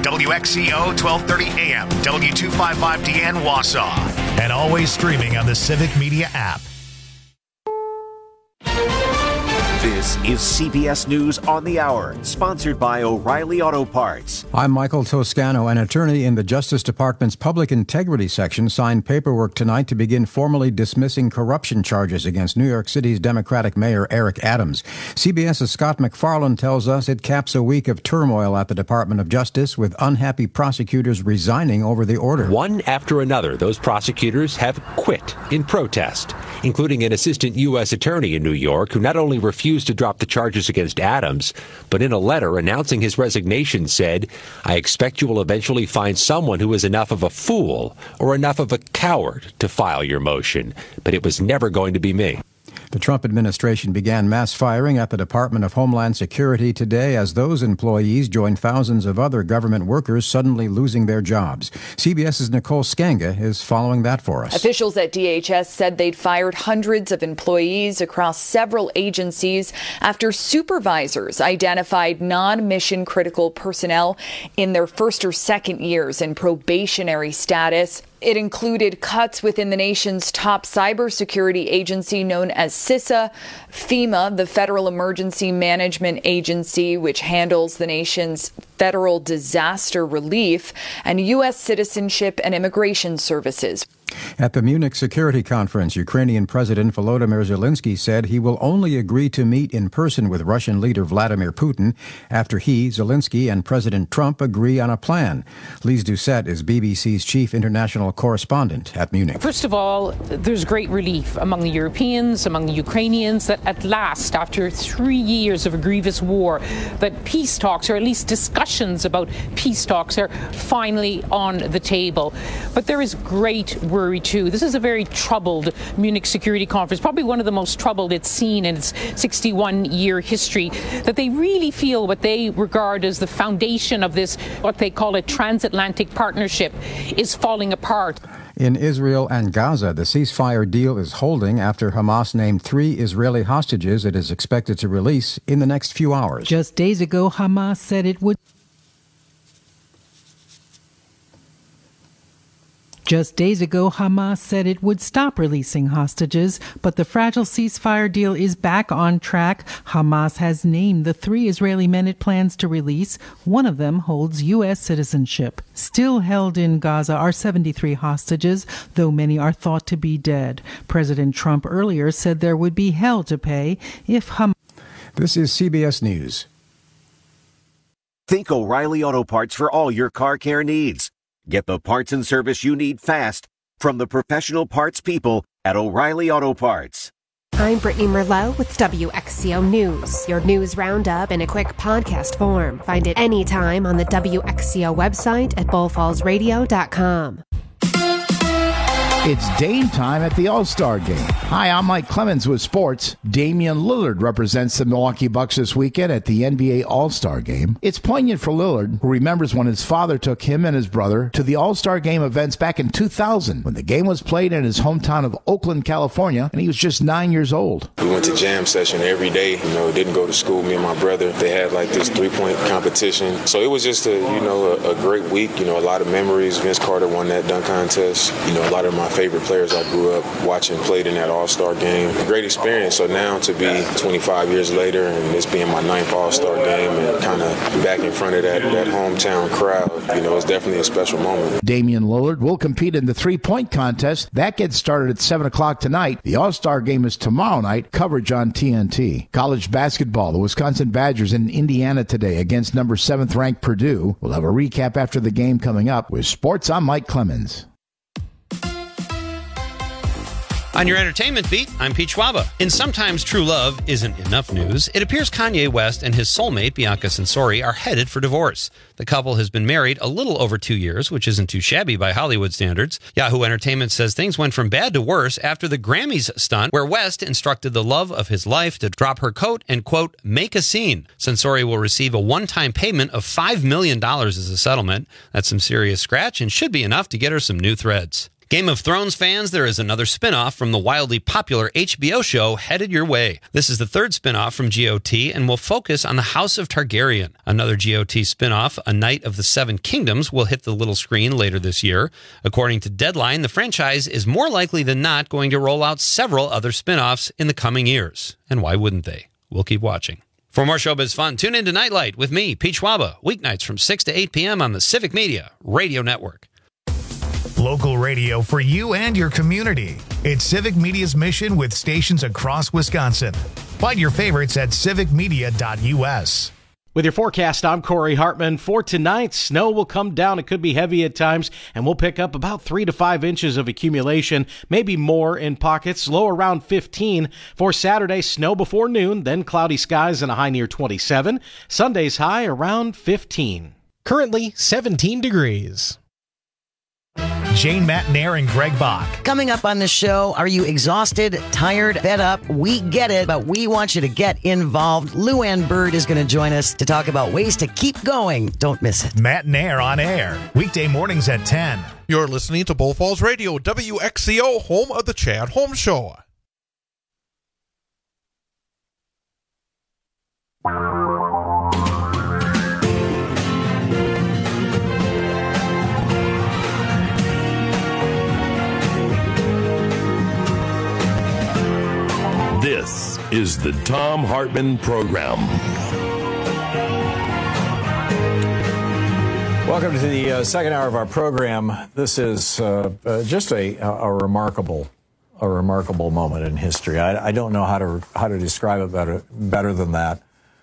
WXCO 1230 AM, W255DN Wausau, and always streaming on the Civic Media app. This is CBS News on the Hour, sponsored by O'Reilly Auto Parts. I'm Michael Toscano. An attorney in the Justice Department's Public Integrity Section signed paperwork tonight to begin formally dismissing corruption charges against New York City's Democratic Mayor Eric Adams. CBS's Scott McFarland tells us it caps a week of turmoil at the Department of Justice, with unhappy prosecutors resigning over the order. One after another, those prosecutors have quit in protest, including an assistant U.S. attorney in New York who not only refused to drop the charges against Adams, but in a letter announcing his resignation said, "I expect you will eventually find someone who is enough of a fool or enough of a coward to file your motion, but it was never going to be me." The Trump administration began mass firing at the Department of Homeland Security today as those employees joined thousands of other government workers suddenly losing their jobs. CBS's Nicole Skanga is following that for us. Officials at DHS said they'd fired hundreds of employees across several agencies after supervisors identified non-mission critical personnel in their first or second years in probationary status. It included cuts within the nation's top cybersecurity agency known as CISA, FEMA, the Federal Emergency Management Agency, which handles the nation's federal disaster relief, and U.S. Citizenship and Immigration Services. At the Munich Security Conference, Ukrainian President Volodymyr Zelensky said he will only agree to meet in person with Russian leader Vladimir Putin after he, Zelensky, and President Trump agree on a plan. Lise Doucette is BBC's chief international correspondent at Munich. First of all, there's great relief among the Europeans, among the Ukrainians, that at last, after 3 years of a grievous war, that peace talks, or at least discussions about peace talks, are finally on the table. But there is great worry too. This is a very troubled Munich Security Conference, probably one of the most troubled it's seen in its 61-year history, that they really feel what they regard as the foundation of this, what they call a transatlantic partnership, is falling apart. In Israel and Gaza, the ceasefire deal is holding after Hamas named 3 Israeli hostages it is expected to release in the next few hours. Just days ago, Hamas said it would stop releasing hostages, but the fragile ceasefire deal is back on track. Hamas has named the 3 Israeli men it plans to release. One of them holds U.S. citizenship. Still held in Gaza are 73 hostages, though many are thought to be dead. President Trump earlier said there would be hell to pay if Hamas... This is CBS News. Think O'Reilly Auto Parts for all your car care needs. Get the parts and service you need fast from the professional parts people at O'Reilly Auto Parts. I'm Brittany Merlot with WXCO News, your news roundup in a quick podcast form. Find it anytime on the WXCO website at bullfallsradio.com. It's Dame time at the All-Star Game. Hi, I'm Mike Clemens with sports. Damian Lillard represents the Milwaukee Bucks this weekend at the NBA All-Star Game. It's poignant for Lillard, who remembers when his father took him and his brother to the All-Star Game events back in 2000, when the game was played in his hometown of Oakland, California, and he was just 9 years old. We went to jam session every day, didn't go to school, me and my brother. They had like this 3-point competition. So it was just a great week, a lot of memories. Vince Carter won that dunk contest. A lot of my favorite players I grew up watching played in that All-Star game. Great experience. So now to be 25 years later and this being my 9th All-Star game and kind of back in front of that hometown crowd, it's definitely a special moment. Damian Lillard will compete in the 3-point contest. That gets started at 7 o'clock tonight. The All-Star game is tomorrow night. Coverage on TNT. College basketball. The Wisconsin Badgers in Indiana today against number 7th ranked Purdue. We'll have a recap after the game coming up. With sports, I'm Mike Clemens. On your entertainment beat, I'm Pete Schwaba. In Sometimes True Love Isn't Enough news, it appears Kanye West and his soulmate, Bianca Censori, are headed for divorce. The couple has been married a little over 2 years, which isn't too shabby by Hollywood standards. Yahoo Entertainment says things went from bad to worse after the Grammys stunt, where West instructed the love of his life to drop her coat and, quote, make a scene. Censori will receive a one-time payment of $5 million as a settlement. That's some serious scratch and should be enough to get her some new threads. Game of Thrones fans, there is another spinoff from the wildly popular HBO show headed your way. This is the third spinoff from GOT and will focus on the House of Targaryen. Another GOT spinoff, A Knight of the Seven Kingdoms, will hit the little screen later this year. According to Deadline, the franchise is more likely than not going to roll out several other spinoffs in the coming years. And why wouldn't they? We'll keep watching. For more showbiz fun, tune in to Nightlight with me, Pete Schwaba, weeknights from 6 to 8 p.m. on the Civic Media Radio Network. Local radio for you and your community. It's Civic Media's mission with stations across Wisconsin. Find your favorites at civicmedia.us. With your forecast, I'm Corey Hartman. For tonight, snow will come down. It could be heavy at times, and we'll pick up about 3 to 5 inches of accumulation, maybe more in pockets, low around 15. For Saturday, snow before noon, then cloudy skies and a high near 27. Sunday's high around 15. Currently 17 degrees. Jane Matnair and Greg Bach. Coming up on the show, are you exhausted, tired, fed up? We get it, but we want you to get involved. Lou Ann Bird is going to join us to talk about ways to keep going. Don't miss it. Matnair on air, weekday mornings at 10. You're listening to Bull Falls Radio, WXCO, home of the Chad Holmes Show. This is the Thom Hartmann Program. Welcome to the second hour of our program. This is just a remarkable moment in history. I don't know how to describe it better than that.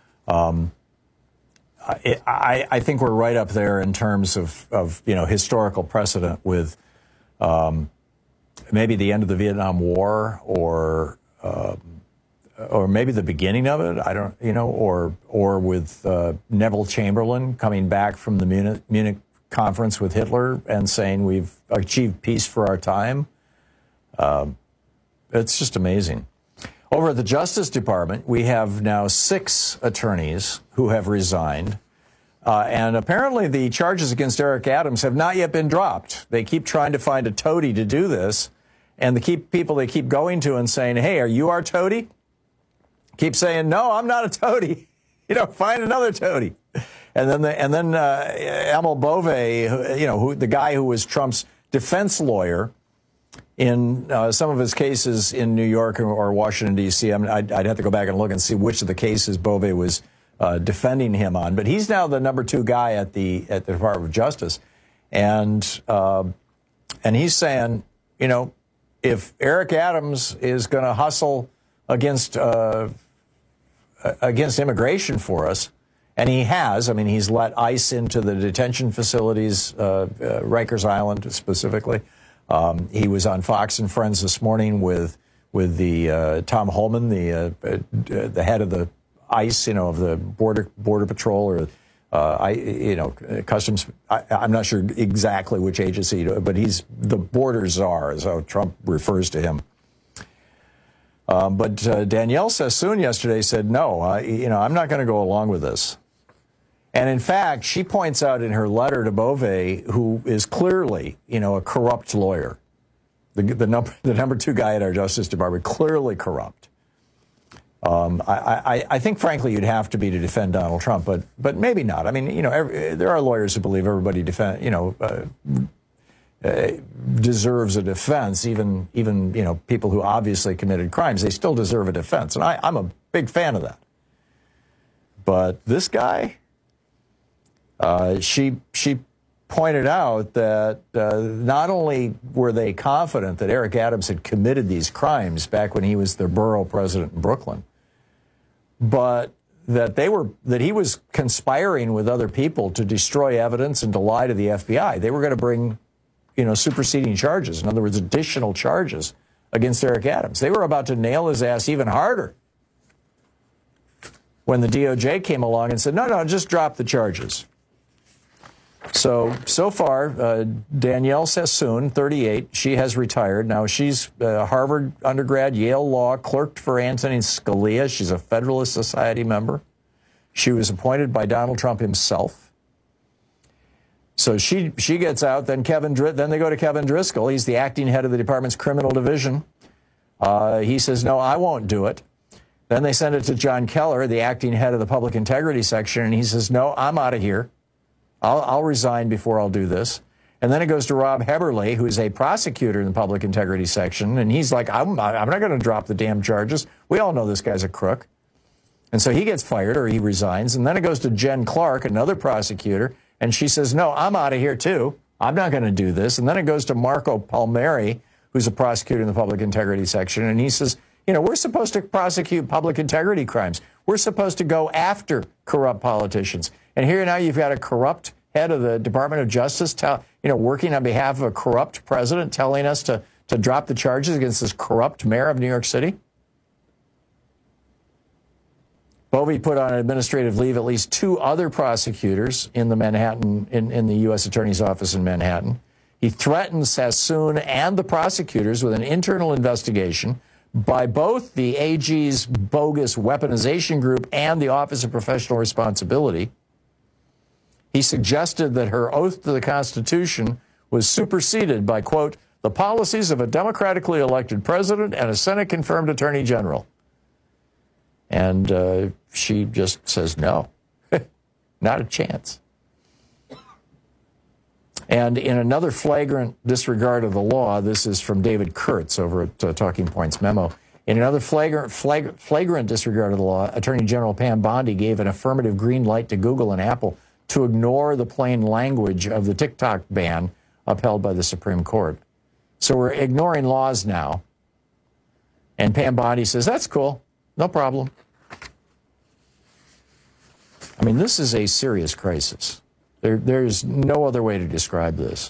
I think we're right up there in terms of historical precedent with maybe the end of the Vietnam War or maybe the beginning of it. I don't, or with Neville Chamberlain coming back from the Munich conference with Hitler and saying we've achieved peace for our time. It's just amazing. Over at the Justice Department, we have now 6 attorneys who have resigned. And apparently the charges against Eric Adams have not yet been dropped. They keep trying to find a toady to do this. And the people they keep going to and saying, hey, are you our toady? Keep saying, no, I'm not a toady. Find another toady. And then Emil Bove, the guy who was Trump's defense lawyer in some of his cases in New York or Washington, D.C. I'd have to go back and look and see which of the cases Bove was defending him on. But he's now the number 2 guy at the Department of Justice. And he's saying, if Eric Adams is going to hustle against immigration for us, and he has, he's let ICE into the detention facilities, Rikers Island specifically. He was on Fox and Friends this morning with the Tom Holman, the head of the ICE, of the Border Patrol or Customs. I'm not sure exactly which agency, but he's the border czar, is how Trump refers to him. But Danielle Sassoon yesterday said, no, I'm not going to go along with this. And in fact, she points out in her letter to Bove, who is clearly, a corrupt lawyer, the number 2 guy at our Justice Department, clearly corrupt. I think, frankly, you'd have to be to defend Donald Trump, but maybe not. There are lawyers who believe everybody deserves a defense, even people who obviously committed crimes. They still deserve a defense, and I'm a big fan of that. But this guy, she pointed out that not only were they confident that Eric Adams had committed these crimes back when he was the borough president in Brooklyn, but that he was conspiring with other people to destroy evidence and to lie to the FBI. They were going to bring, superseding charges. In other words, additional charges against Eric Adams. They were about to nail his ass even harder when the DOJ came along and said, no, just drop the charges. So far, Danielle Sassoon, 38, she has retired. Now, she's a Harvard undergrad, Yale Law, clerked for Antonin Scalia. She's a Federalist Society member. She was appointed by Donald Trump himself. So she gets out. Then then they go to Kevin Driscoll. He's the acting head of the department's criminal division. He says, no, I won't do it. Then they send it to John Keller, the acting head of the public integrity section, and he says, no, I'm out of here. I'll resign before I'll do this. And then it goes to Rob Heberle, who's a prosecutor in the public integrity section, and he's like, I'm not going to drop the damn charges. We all know this guy's a crook. And so he gets fired, or he resigns. And then it goes to Jen Clark, another prosecutor, and she says, no, I'm out of here too. I'm not going to do this. And then it goes to Marco Palmieri, who's a prosecutor in the public integrity section, and he says, we're supposed to prosecute public integrity crimes. We're supposed to go after corrupt politicians. And here now you've got a corrupt head of the Department of Justice, working on behalf of a corrupt president, telling us to drop the charges against this corrupt mayor of New York City. Bovee put on administrative leave at least 2 other prosecutors in the Manhattan, in the U.S. Attorney's Office in Manhattan. He threatened Sassoon and the prosecutors with an internal investigation by both the AG's bogus weaponization group and the Office of Professional Responsibility. He suggested that her oath to the Constitution was superseded by, quote, the policies of a democratically elected president and a Senate-confirmed attorney general. And she just says no, not a chance. And in another flagrant disregard of the law, this is from David Kurtz over at Talking Points Memo. In another flagrant disregard of the law, Attorney General Pam Bondi gave an affirmative green light to Google and Apple to ignore the plain language of the TikTok ban upheld by the Supreme Court. So we're ignoring laws now. And Pam Bondi says, that's cool, no problem. I mean, this is a serious crisis. There's no other way to describe this.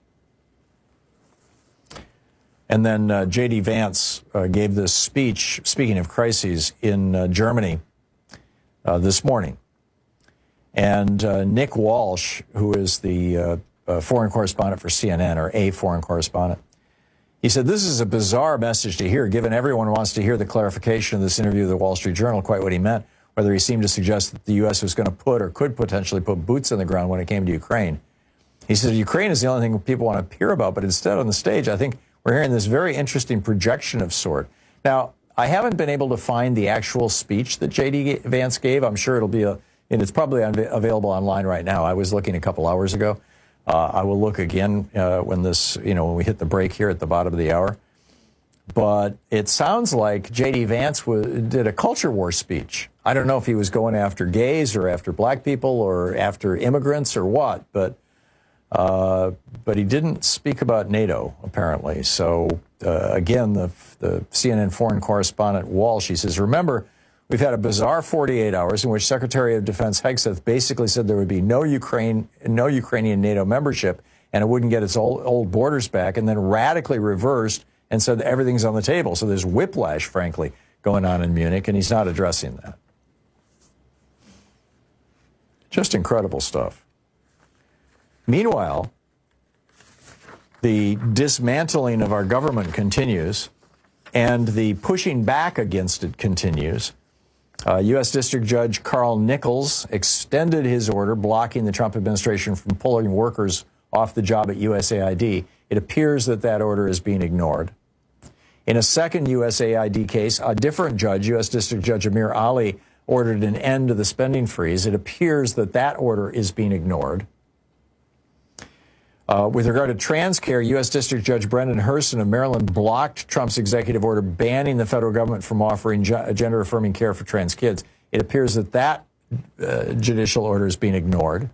And then J.D. Vance gave this speech, speaking of crises, in Germany this morning. And Nick Walsh, who is the foreign correspondent for CNN, or a foreign correspondent, he said, this is a bizarre message to hear, given everyone wants to hear the clarification of this interview with the Wall Street Journal, quite what he meant, whether he seemed to suggest that the U.S. was going to put or could potentially put boots on the ground when it came to Ukraine. He said, Ukraine is the only thing people want to hear about, but instead on the stage, I think we're hearing this very interesting projection of sort. Now, I haven't been able to find the actual speech that J.D. Vance gave. I'm sure it'll be and it's probably available online right now. I was looking a couple hours ago. I will look again when we hit the break here at the bottom of the hour. But it sounds like J.D. Vance did a culture war speech. I don't know if he was going after gays or after black people or after immigrants or what, but he didn't speak about NATO, apparently. So, again, the CNN foreign correspondent Walsh, he says, remember, we've had a bizarre 48 hours in which Secretary of Defense Hegseth basically said there would be no Ukrainian NATO membership and it wouldn't get its old borders back, and then radically reversed and said everything's on the table. So there's whiplash, frankly, going on in Munich, and he's not addressing that. Just incredible stuff. Meanwhile, the dismantling of our government continues, and the pushing back against it continues. U.S. District Judge Carl Nichols extended his order blocking the Trump administration from pulling workers off the job at USAID. It appears that order is being ignored. In a second USAID case, a different judge, U.S. District Judge Amir Ali, ordered an end to the spending freeze. It appears that order is being ignored. With regard to TransCare, U.S. District Judge Brendan Herson of Maryland blocked Trump's executive order banning the federal government from offering gender-affirming care for trans kids. It appears that judicial order is being ignored.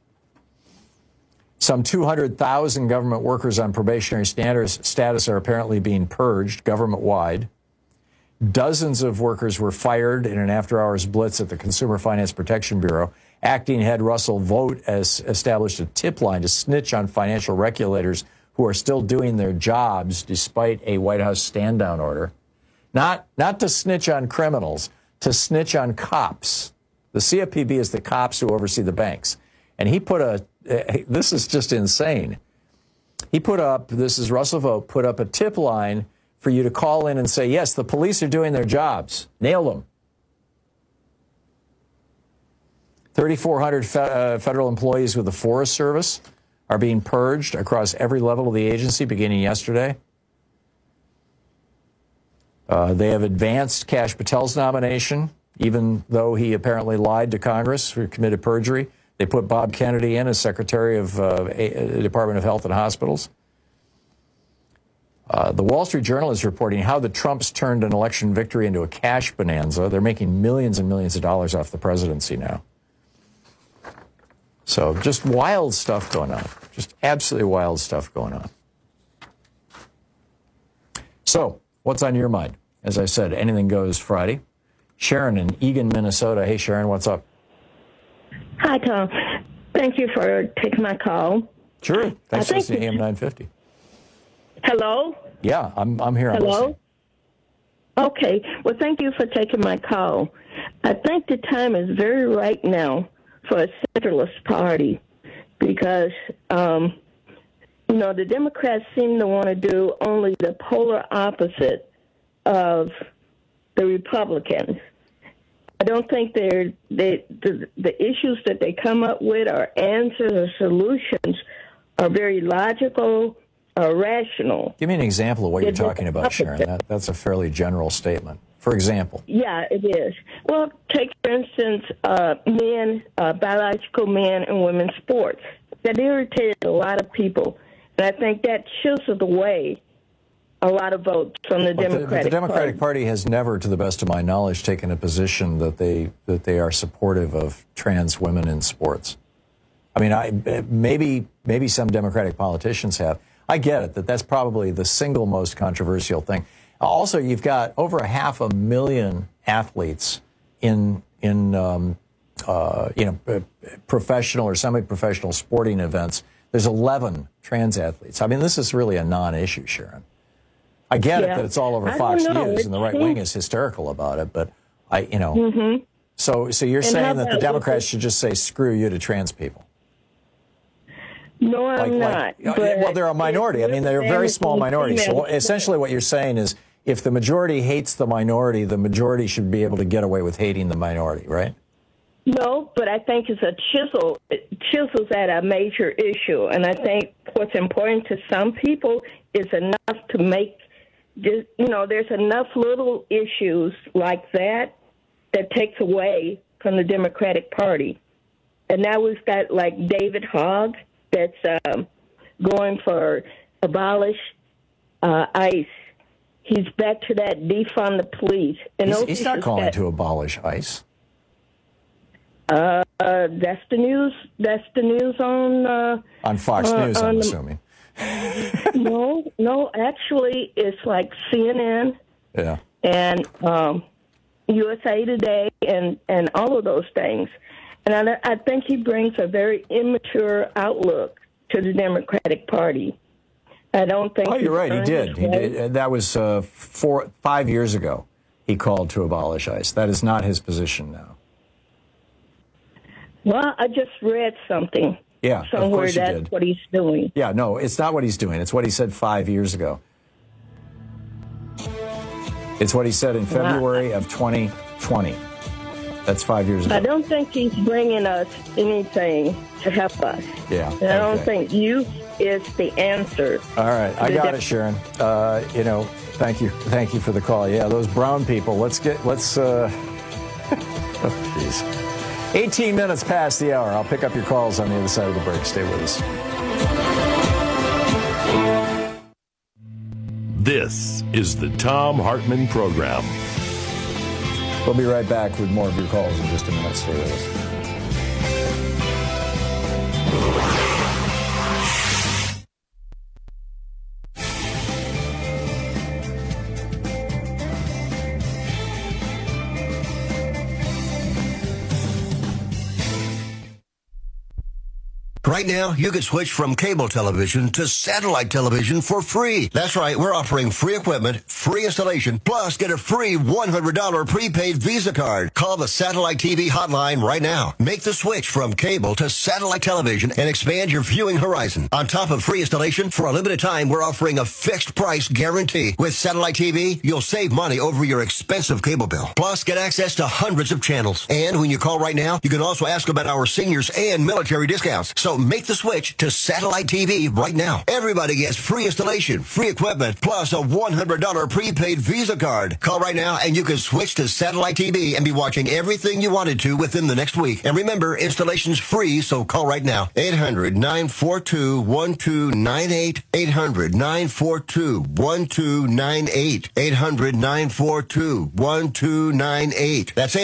Some 200,000 government workers on probationary status are apparently being purged government-wide. Dozens of workers were fired in an after-hours blitz at the Consumer Finance Protection Bureau. Acting head Russell Vogt has established a tip line to snitch on financial regulators who are still doing their jobs despite a White House stand-down order. Not to snitch on criminals, to snitch on cops. The CFPB is the cops who oversee the banks. And he put this is just insane. Russell Vogt put up a tip line for you to call in and say, yes, the police are doing their jobs. Nail them. 3,400 federal employees with the Forest Service are being purged across every level of the agency beginning yesterday. They have advanced Kash Patel's nomination, even though he apparently lied to Congress for committed perjury. They put Bob Kennedy in as Secretary of Department of Health and Hospitals. The Wall Street Journal is reporting how the Trumps turned an election victory into a cash bonanza. They're making millions and millions of dollars off the presidency now. So just wild stuff going on. Just absolutely wild stuff going on. So what's on your mind? As I said, anything goes Friday. Sharon in Eagan, Minnesota. Hey, Sharon, what's up? Hi, Tom. Thank you for taking my call. Sure. Thanks for listening to AM 950. Hello? Yeah, I'm here. Hello? Okay. Well, thank you for taking my call. I think the time is very right now for a centralist party because, the Democrats seem to want to do only the polar opposite of the Republicans. I don't think the issues that they come up with or answers or solutions are very logical or rational. Give me an example of what you're talking about, Sharon. That's a fairly general statement. For example. Yeah, it is. Well, take, for instance, biological men and women's sports. That irritated a lot of people. And I think that chiseled away a lot of votes from the Democratic Party. The Democratic Party has never, to the best of my knowledge, taken a position that they are supportive of trans women in sports. I mean, maybe some Democratic politicians have. I get it, that's probably the single most controversial thing. Also, you've got over 500,000 athletes in professional or semi-professional sporting events. There's 11 trans athletes. I mean, this is really a non-issue, Sharon. I get it that it's all over Fox News and the right wing is hysterical about it, but So you're saying that the Democrats should just say screw you to trans people? No, I'm not. Well, they're a minority. I mean, they're a very small minority. So essentially what you're saying is if the majority hates the majority should be able to get away with hating the minority, right? No, but I think it's a chisel. It chisels at a major issue. And I think what's important to some people is enough to make, there's enough little issues like that takes away from the Democratic Party. And now we've got like David Hogg that's going for abolish ICE. He's back to that defund the police. And he's not calling to abolish ICE. That's the news. That's the news on Fox News. I'm assuming. No. Actually, it's like CNN. Yeah. And USA Today, and all of those things. And I think he brings a very immature outlook to the Democratic Party. I don't think. Oh, you're right. He did. That was 5 years ago. He called to abolish ICE. That is not his position now. Well, I just read something. Yeah, somewhere of course you that's did. what he's doing. Yeah, no, it's not what he's doing. It's what he said 5 years ago. It's what he said in February of 2020. That's 5 years ago. I don't think he's bringing us anything to help us. Yeah. And I don't think youth is the answer. All right. I got it, Sharon. Thank you. Thank you for the call. Yeah, those brown people. Oh, jeez. 18 minutes past the hour. I'll pick up your calls on the other side of the break. Stay with us. This is the Thom Hartmann Program. We'll be right back with more of your calls in just a minute. Stay with us. Right now, you can switch from cable television to satellite television for free. That's right, we're offering free equipment, free installation, plus get a free $100 prepaid Visa card. Call the Satellite TV hotline right now. Make the switch from cable to satellite television and expand your viewing horizon. On top of free installation, for a limited time, we're offering a fixed price guarantee. With Satellite TV, you'll save money over your expensive cable bill. Plus, get access to hundreds of channels. And when you call right now, you can also ask about our seniors and military discounts. So make the switch to satellite TV right now. Everybody gets free installation, free equipment, plus a $100 prepaid Visa card. Call right now and you can switch to satellite TV and be watching everything you wanted to within the next week. And remember, installation's free, so call right now. 800-942-1298. 800-942-1298. 800-942-1298. That's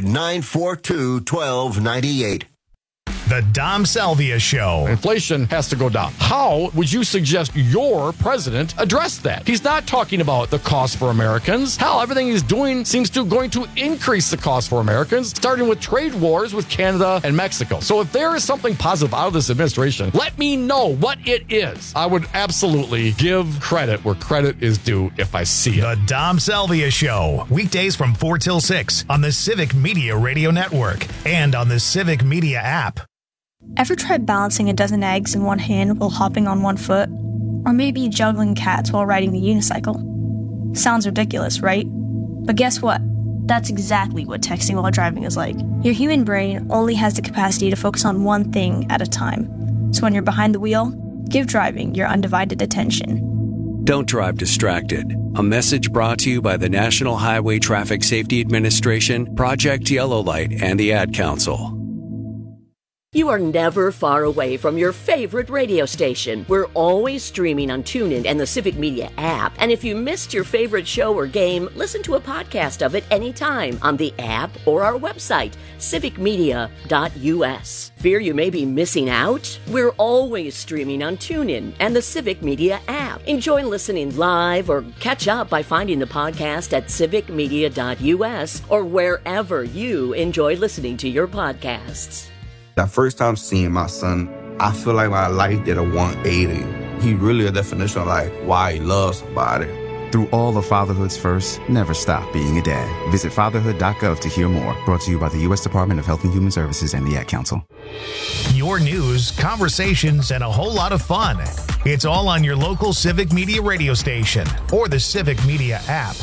800-942-1298. The Dom Salvia Show. Inflation has to go down. How would you suggest your president address that? He's not talking about the cost for Americans. Hell, everything he's doing seems to going to increase the cost for Americans, starting with trade wars with Canada and Mexico. So if there is something positive out of this administration, let me know what it is. I would absolutely give credit where credit is due if I see it. The Dom Salvia Show. Weekdays from 4 till 6 on the Civic Media Radio Network and on the Civic Media app. Ever tried balancing a dozen eggs in one hand while hopping on one foot? Or maybe juggling cats while riding the unicycle? Sounds ridiculous, right? But guess what? That's exactly what texting while driving is like. Your human brain only has the capacity to focus on one thing at a time. So when you're behind the wheel, give driving your undivided attention. Don't drive distracted. A message brought to you by the National Highway Traffic Safety Administration, Project Yellow Light, and the Ad Council. You are never far away from your favorite radio station. We're always streaming on TuneIn and the Civic Media app. And if you missed your favorite show or game, listen to a podcast of it anytime on the app or our website, civicmedia.us. Fear you may be missing out? We're always streaming on TuneIn and the Civic Media app. Enjoy listening live or catch up by finding the podcast at civicmedia.us or wherever you enjoy listening to your podcasts. The first time seeing my son, I feel like my life did a 180. He really a definition of like why he loves somebody. Through all of fatherhood's first, never stop being a dad. Visit fatherhood.gov to hear more. Brought to you by the U.S. Department of Health and Human Services and the Ad Council. Your news, conversations, and a whole lot of fun. It's all on your local Civic Media radio station or the Civic Media app.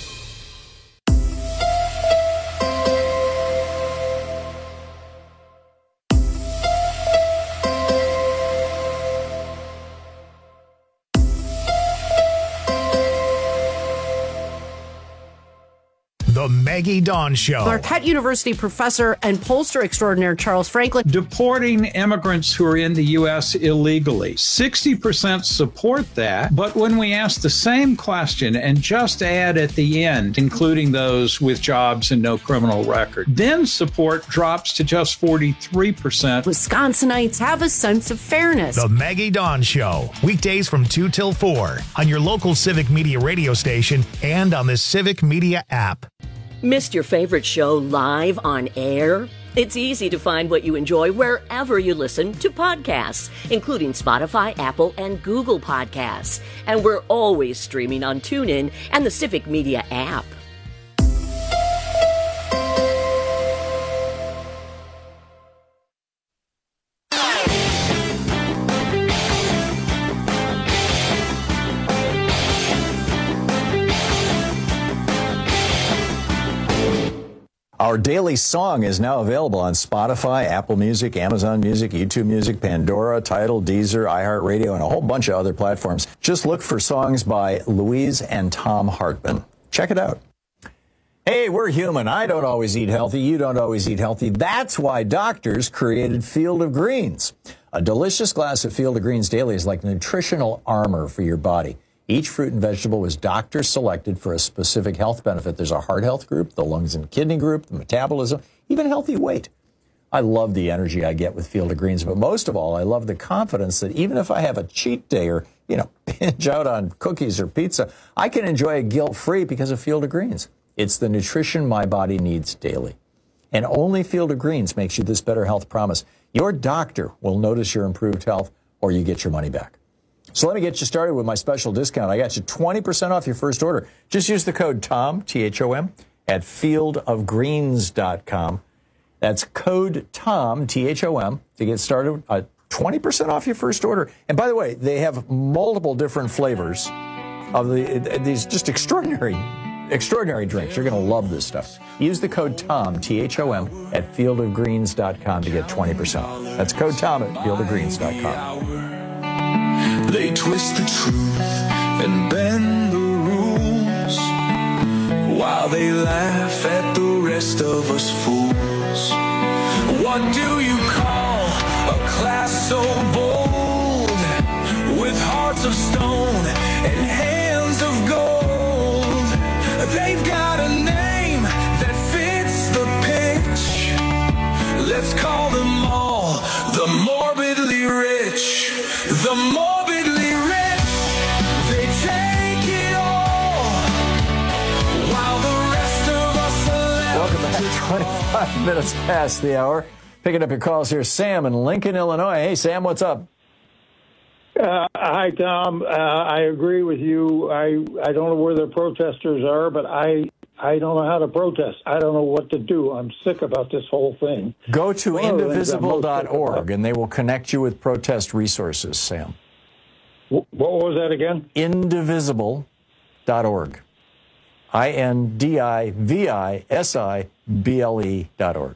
The Maggie Dawn Show. Marquette University professor and pollster extraordinaire Charles Franklin. Deporting immigrants who are in the U.S. illegally. 60% support that, but when we ask the same question and just add at the end, including those with jobs and no criminal record, then support drops to just 43%. Wisconsinites have a sense of fairness. The Maggie Dawn Show. Weekdays from 2 till 4 on your local Civic Media radio station and on the Civic Media app. Missed your favorite show live on air? It's easy to find what you enjoy wherever you listen to podcasts, including Spotify, Apple, and Google Podcasts. And we're always streaming on TuneIn and the Civic Media app. Our daily song is now available on Spotify, Apple Music, Amazon Music, YouTube Music, Pandora, Tidal, Deezer, iHeartRadio, and a whole bunch of other platforms. Just look for songs by Louise and Tom Hartman. Check it out. Hey, we're human. I don't always eat healthy. You don't always eat healthy. That's why doctors created Field of Greens. A delicious glass of Field of Greens daily is like nutritional armor for your body. Each fruit and vegetable was doctor selected for a specific health benefit. There's a heart health group, the lungs and kidney group, the metabolism, even healthy weight. I love the energy I get with Field of Greens, but most of all, I love the confidence that even if I have a cheat day or, binge out on cookies or pizza, I can enjoy it guilt-free because of Field of Greens. It's the nutrition my body needs daily. And only Field of Greens makes you this better health promise. Your doctor will notice your improved health or you get your money back. So let me get you started with my special discount. I got you 20% off your first order. Just use the code TOM, T-H-O-M, at fieldofgreens.com. That's code TOM, T-H-O-M, to get started. 20% off your first order. And by the way, they have multiple different flavors of these just extraordinary extraordinary drinks. You're going to love this stuff. Use the code TOM, T-H-O-M, at fieldofgreens.com to get 20% off. That's code TOM at fieldofgreens.com. They twist the truth and bend the rules while they laugh at the rest of us fools. What do you call a class so bold, with hearts of stone and hands of gold? They've got a name that fits the pitch. Let's call them all the morbidly rich. The morbidly rich. They take it all while the rest of us are left. Welcome back. 25 minutes past the hour. Picking up your calls here. Sam in Lincoln, Illinois. Hey, Sam, what's up? Hi, Tom. I agree with you. I don't know where the protesters are, but I don't know how to protest. I don't know what to do. I'm sick about this whole thing. Go to indivisible.org, and they will connect you with protest resources, Sam. What was that again? Indivisible.org. INDIVISIBLE.org.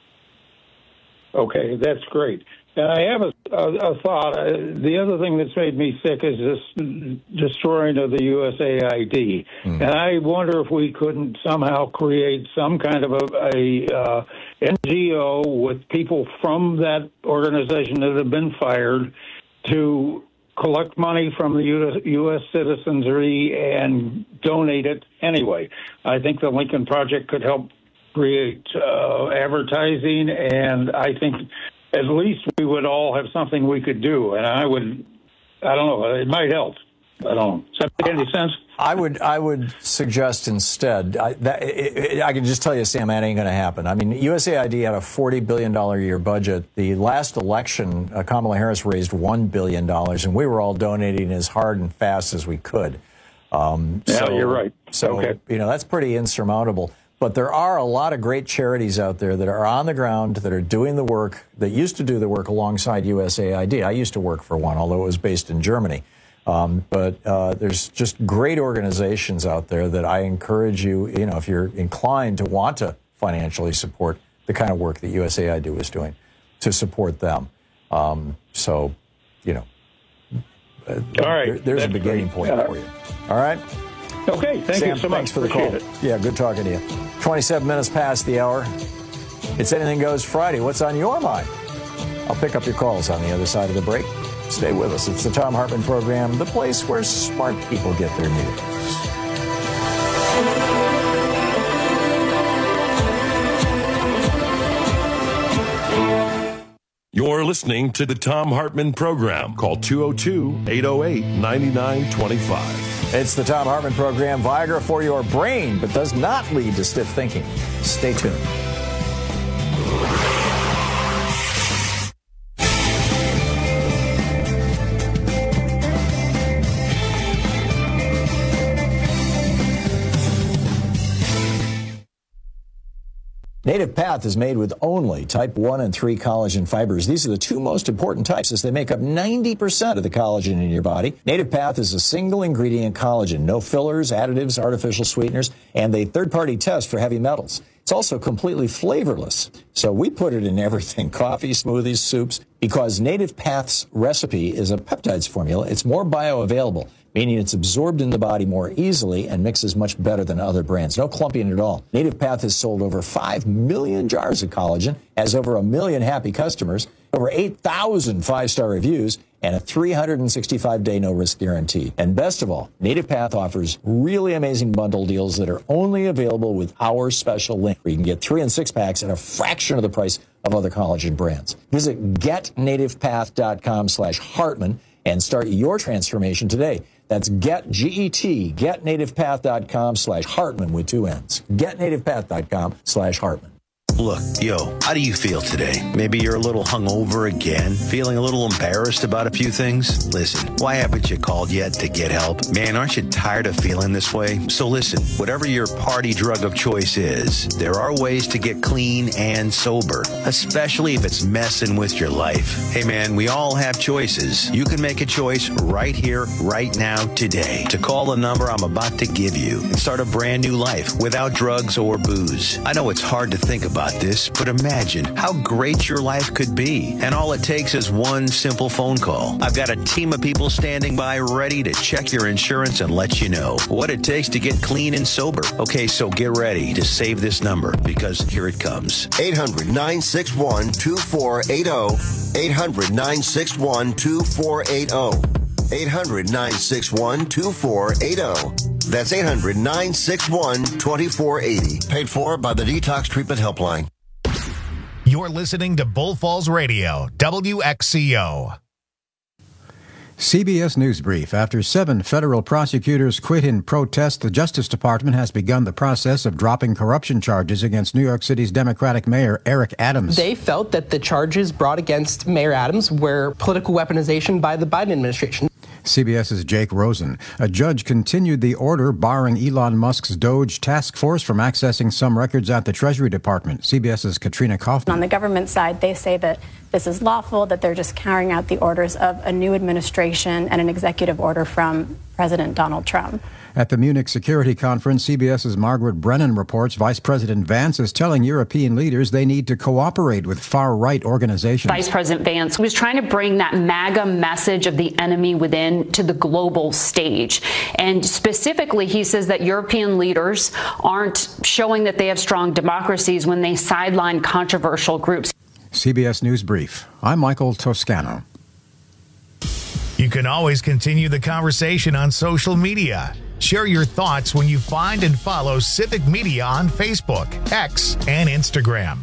Okay, that's great. And I have a thought. The other thing that's made me sick is this destroying of the USAID. And I wonder if we couldn't somehow create some kind of a NGO with people from that organization that have been fired to collect money from the U.S. citizenry and donate it anyway. I think the Lincoln Project could help create advertising, and I think at least we would all have something we could do. And I don't know, it might help. I don't know. Does that make any sense? I would suggest instead, I can just tell you, Sam, that ain't going to happen. I mean, USAID had a $40 billion a year budget. The last election, Kamala Harris raised $1 billion, and we were all donating as hard and fast as we could. You're right. So, okay. That's pretty insurmountable. But there are a lot of great charities out there that are on the ground, that are doing the work, that used to do the work alongside USAID. I used to work for one, although it was based in Germany. But there's just great organizations out there that I encourage you, if you're inclined to want to financially support the kind of work that USAID is doing, to support them. All right. There's a beginning point for you. All right? Okay, thank you so much. Thanks for the call. Yeah, good talking to you. 27 minutes past the hour. It's Anything Goes Friday. What's on your mind? I'll pick up your calls on the other side of the break. Stay with us. It's the Thom Hartmann Program, the place where smart people get their news. You're listening to the Thom Hartmann Program. Call 202-808-9925. It's the Thom Hartmann Program. Viagra for your brain, but does not lead to stiff thinking. Stay tuned. Native Path is made with only type 1 and 3 collagen fibers. These are the two most important types as they make up 90% of the collagen in your body. Native Path is a single ingredient collagen, no fillers, additives, artificial sweeteners, and a third-party test for heavy metals. It's also completely flavorless. So we put it in everything, coffee, smoothies, soups, because Native Path's recipe is a peptides formula. It's more bioavailable, meaning it's absorbed in the body more easily and mixes much better than other brands. No clumping at all. Native Path has sold over 5 million jars of collagen, has over 1 million happy customers, over 8,000 5-star reviews, and a 365-day no-risk guarantee. And best of all, Native Path offers really amazing bundle deals that are only available with our special link, where you can get 3 and 6 packs at a fraction of the price of other collagen brands. Visit getnativepath.com/Hartmann and start your transformation today. That's getnativepath.com/Hartmann with 2 N's. Getnativepath.com/Hartmann. Look, yo, how do you feel today? Maybe you're a little hungover again? Feeling a little embarrassed about a few things? Listen, why haven't you called yet to get help? Man, aren't you tired of feeling this way? So listen, whatever your party drug of choice is, there are ways to get clean and sober, especially if it's messing with your life. Hey man, we all have choices. You can make a choice right here, right now, today, to call the number I'm about to give you and start a brand new life without drugs or booze. I know it's hard to think about this, but imagine how great your life could be. And all it takes is one simple phone call. I've got a team of people standing by ready to check your insurance and let you know what it takes to get clean and sober. Okay, so get ready to save this number because here it comes. 800-961-2480. 800-961-2480. 800-961-2480. That's 800-961-2480. Paid for by the Detox Treatment Helpline. You're listening to Bull Falls Radio, WXCO. CBS News Brief. After 7 federal prosecutors quit in protest, the Justice Department has begun the process of dropping corruption charges against New York City's Democratic Mayor Eric Adams. They felt that the charges brought against Mayor Adams were political weaponization by the Biden administration. CBS's Jake Rosen. A judge continued the order barring Elon Musk's Doge task force from accessing some records at the Treasury Department. CBS's Katrina Kaufman. On the government side, they say that this is lawful, that they're just carrying out the orders of a new administration and an executive order from President Donald Trump. At the Munich Security Conference, CBS's Margaret Brennan reports Vice President Vance is telling European leaders they need to cooperate with far-right organizations. Vice President Vance was trying to bring that MAGA message of the enemy within to the global stage. And specifically, he says that European leaders aren't showing that they have strong democracies when they sideline controversial groups. CBS News Brief. I'm Michael Toscano. You can always continue the conversation on social media. Share your thoughts when you find and follow Civic Media on Facebook, X, and Instagram.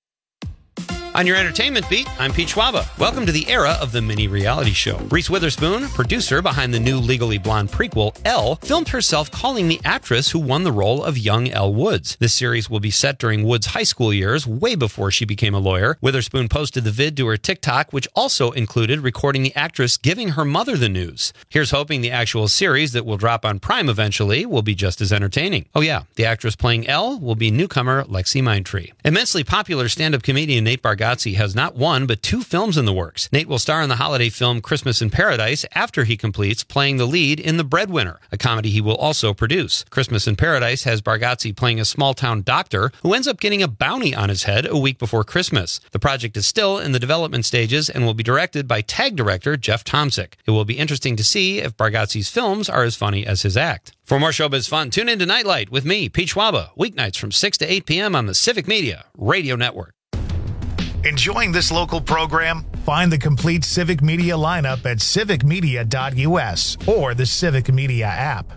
On your entertainment beat, I'm Pete Schwaba. Welcome to the era of the mini reality show. Reese Witherspoon, producer behind the new Legally Blonde prequel, Elle, filmed herself calling the actress who won the role of young Elle Woods. This series will be set during Woods' high school years, way before she became a lawyer. Witherspoon posted the vid to her TikTok, which also included recording the actress giving her mother the news. Here's hoping the actual series that will drop on Prime eventually will be just as entertaining. Oh yeah, the actress playing Elle will be newcomer Lexi Mindtree. Immensely popular stand-up comedian Nate Bargatze has not one, but 2 films in the works. Nate will star in the holiday film Christmas in Paradise after he completes playing the lead in The Breadwinner, a comedy he will also produce. Christmas in Paradise has Bargatze playing a small-town doctor who ends up getting a bounty on his head a week before Christmas. The project is still in the development stages and will be directed by TAG director Jeff Tomsic. It will be interesting to see if Bargatze's films are as funny as his act. For more showbiz fun, tune in to Nightlight with me, Pete Schwaba, weeknights from 6 to 8 p.m. on the Civic Media Radio Network. Enjoying this local program? Find the complete Civic Media lineup at civicmedia.us or the Civic Media app.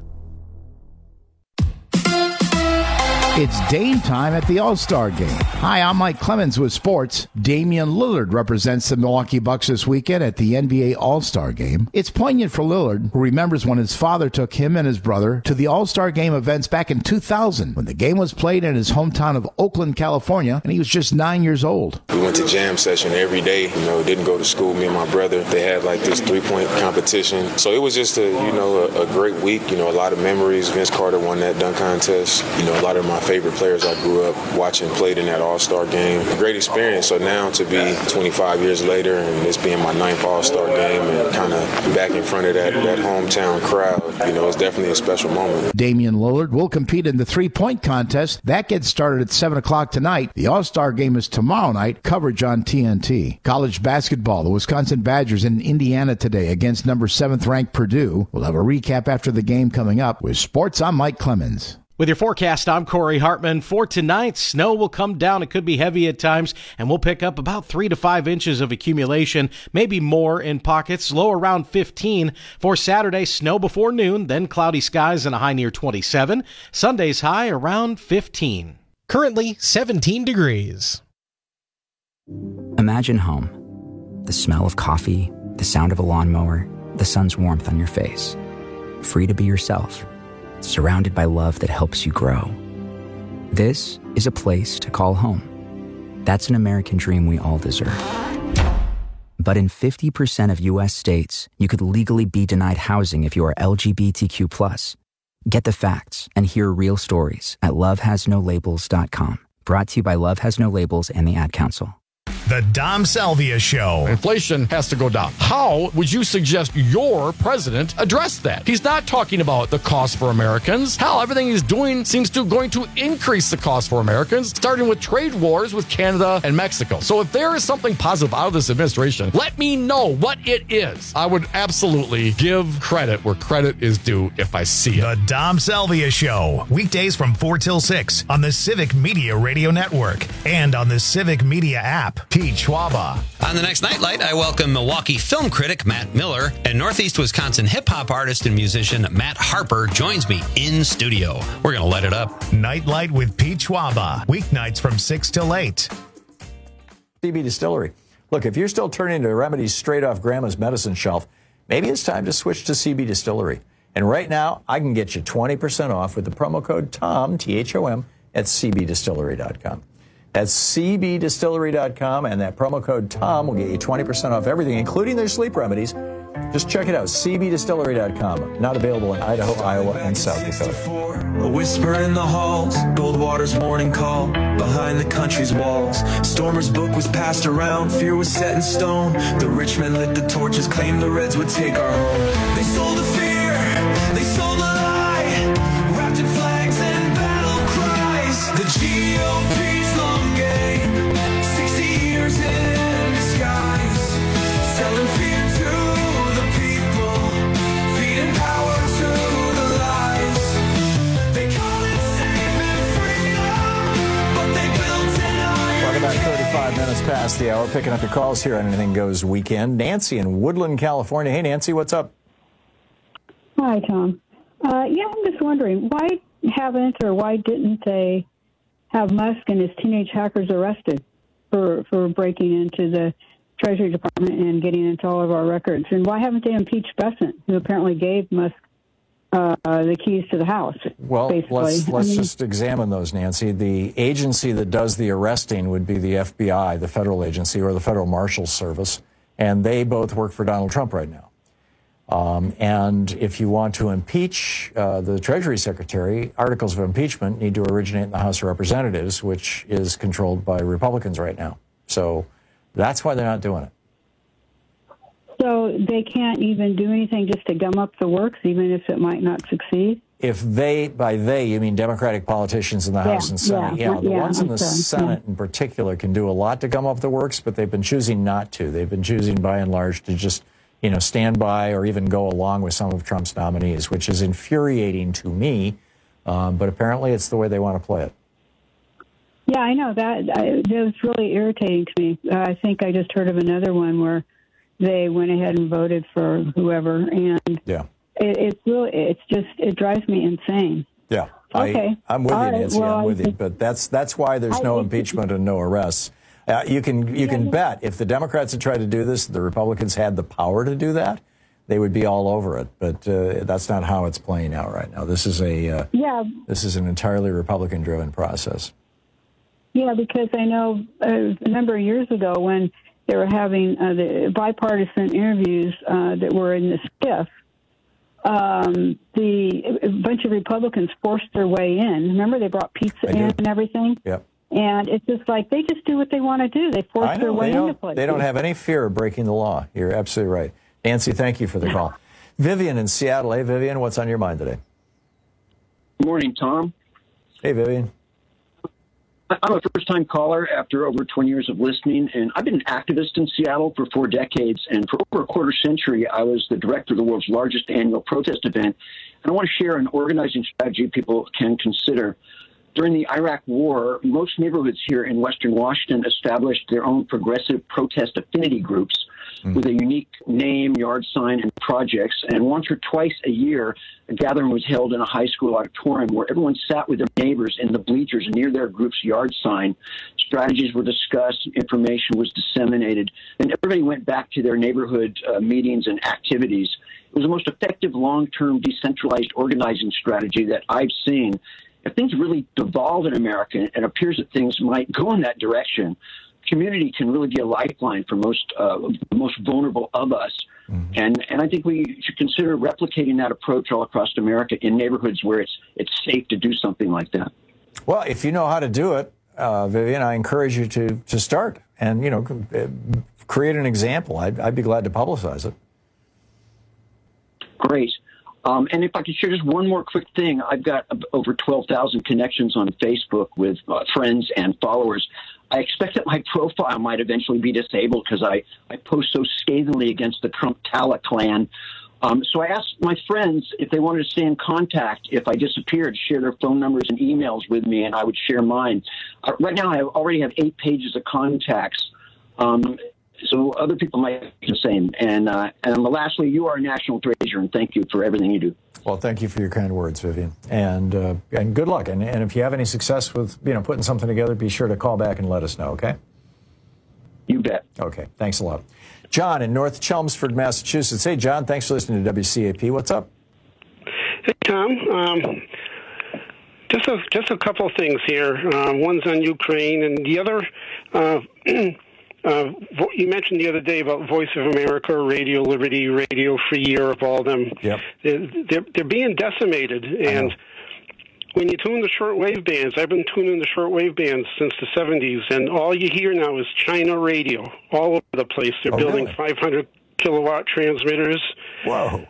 It's Dame time at the All-Star Game. Hi, I'm Mike Clemens with sports. Damian Lillard represents the Milwaukee Bucks this weekend at the NBA All-Star Game. It's poignant for Lillard, who remembers when his father took him and his brother to the All-Star Game events back in 2000, when the game was played in his hometown of Oakland, California, and he was just 9 years old. We went to jam session every day, didn't go to school, me and my brother. They had like this 3-point competition. So it was just a great week, a lot of memories. Vince Carter won that dunk contest. A lot of my favorite players I grew up watching played in that All-Star game. Great experience. So now to be 25 years later and this being my 9th All-Star game and kind of back in front of that hometown crowd, it's definitely a special moment. Damian Lillard will compete in the 3-point contest. That gets started at 7 o'clock tonight. The All-Star game is tomorrow night. Coverage on TNT. College basketball. The Wisconsin Badgers in Indiana today against number 7th ranked Purdue. We'll have a recap after the game coming up. With sports, I'm Mike Clemens. With your forecast, I'm Corey Hartman. For tonight, snow will come down. It could be heavy at times, and we'll pick up about 3 to 5 inches of accumulation, maybe more in pockets, low around 15. For Saturday, snow before noon, then cloudy skies and a high near 27. Sunday's high around 15. Currently 17 degrees. Imagine home. The smell of coffee, the sound of a lawnmower, the sun's warmth on your face. Free to be yourself. Surrounded by love that helps you grow. This is a place to call home. That's an American dream we all deserve. But in 50% of U.S. states, you could legally be denied housing if you are LGBTQ+. Get the facts and hear real stories at lovehasnolabels.com. Brought to you by Love Has No Labels and the Ad Council. The Dom Salvia Show. Inflation has to go down. How would you suggest your president address that? He's not talking about the cost for Americans. Hell, everything he's doing seems to going to increase the cost for Americans, starting with trade wars with Canada and Mexico. So if there is something positive out of this administration, let me know what it is. I would absolutely give credit where credit is due if I see it. The Dom Salvia Show. Weekdays from 4 till 6 on the Civic Media Radio Network and on the Civic Media app. Pete Schwaba. On the next Nightlight, I welcome Milwaukee film critic Matt Miller and Northeast Wisconsin hip-hop artist and musician Matt Harper joins me in studio. We're going to light it up. Nightlight with Pete Schwaba. Weeknights from 6 till 8. CB Distillery. Look, if you're still turning to remedies straight off Grandma's medicine shelf, maybe it's time to switch to CB Distillery. And right now, I can get you 20% off with the promo code TOM, T-H-O-M, at cbdistillery.com. That's cbdistillery.com, and that promo code TOM will get you 20% off everything, including their sleep remedies. Just check it out, cbdistillery.com. Not available in Idaho, Iowa, and South Dakota. A whisper in the halls, Goldwater's morning call, behind the country's walls. Stormer's book was passed around, fear was set in stone. The rich men lit the torches, claimed the Reds would take our home. They sold the fear, they sold the lie, wrapped in flags and battle cries. The GOP's long game, 60 years in disguise, selling fear to the people, feeding power to the lies. They call it safe and freedom, but they built it on. Welcome back, 35 minutes past the hour. Picking up your calls here on Anything Goes Weekend. Nancy in Woodland, California. Hey, Nancy, what's up? Hi, Tom. I'm just wondering, why didn't they have Musk and his teenage hackers arrested for breaking into the Treasury Department and getting into all of our records? And why haven't they impeached Bessent, who apparently gave Musk the keys to the house? Well, let's just examine those, Nancy. The agency that does the arresting would be the FBI, the federal agency, or the Federal Marshal's Service, and they both work for Donald Trump right now. And if you want to impeach the Treasury Secretary, articles of impeachment need to originate in the House of Representatives, which is controlled by Republicans right now. So that's why they're not doing it. So they can't even do anything just to gum up the works, even if it might not succeed? If they, by they, you mean Democratic politicians in the House and Senate. The ones in the Senate in particular can do a lot to gum up the works, but they've been choosing not to. They've been choosing, by and large, to just stand by or even go along with some of Trump's nominees, which is infuriating to me. But apparently it's the way they want to play it. Yeah, I know. That was really irritating to me. I think I just heard of another one where they went ahead and voted for whoever. And it drives me insane. Yeah. Okay. I'm with you, Nancy. I'm with you. But that's why there's no impeachment and no arrests. You can bet if the Democrats had tried to do this, the Republicans had the power to do that, they would be all over it. But that's not how it's playing out right now. This is this is an entirely Republican-driven process. Yeah, because I know a number of years ago when they were having the bipartisan interviews that were in the SCIF, a bunch of Republicans forced their way in. Remember, they brought pizza in and everything? Yep. And it's just like they just do what they want to do. They force their way into places. They don't have any fear of breaking the law. You're absolutely right. Nancy, thank you for the call. Vivian in Seattle. Hey, Vivian, what's on your mind today? Good morning, Tom. Hey, Vivian. I'm a first-time caller after over 20 years of listening, and I've been an activist in Seattle for 4 decades, and for over a quarter century, I was the director of the world's largest annual protest event, and I want to share an organizing strategy people can consider. During the Iraq War, most neighborhoods here in Western Washington established their own progressive protest affinity groups with a unique name, yard sign, and projects. And once or twice a year, a gathering was held in a high school auditorium where everyone sat with their neighbors in the bleachers near their group's yard sign. Strategies were discussed, information was disseminated, and everybody went back to their neighborhood meetings and activities. It was the most effective long-term decentralized organizing strategy that I've seen. if things really devolve in America, and it appears that things might go in that direction, community can really be a lifeline for the most vulnerable of us. And I think we should consider replicating that approach all across America in neighborhoods where it's safe to do something like that. Well, if you know how to do it, Vivian, I encourage you to start and, create an example. I'd be glad to publicize it. Great. And if I could share just one more quick thing, I've got over 12,000 connections on Facebook with friends and followers. I expect that my profile might eventually be disabled because I post so scathingly against the Trump Tala clan. So I asked my friends if they wanted to stay in contact if I disappeared, share their phone numbers and emails with me, and I would share mine. Right now, I already have 8 pages of contacts. So other people might do the same. And lastly, you are a national treasure, and thank you for everything you do. Well, thank you for your kind words, Vivian, and good luck. And if you have any success with putting something together, be sure to call back and let us know. Okay? You bet. Okay. Thanks a lot. John in North Chelmsford, Massachusetts. Hey, John. Thanks for listening to WCAP. What's up? Hey, Tom. Just a couple of things here. One's on Ukraine, and the other. You mentioned the other day about Voice of America, Radio Liberty, Radio Free Europe, all of them. Yep. They're being decimated. And when you tune the shortwave bands, I've been tuning the shortwave bands since the 70s, and all you hear now is China radio all over the place. They're building 500 kilowatt transmitters. Whoa.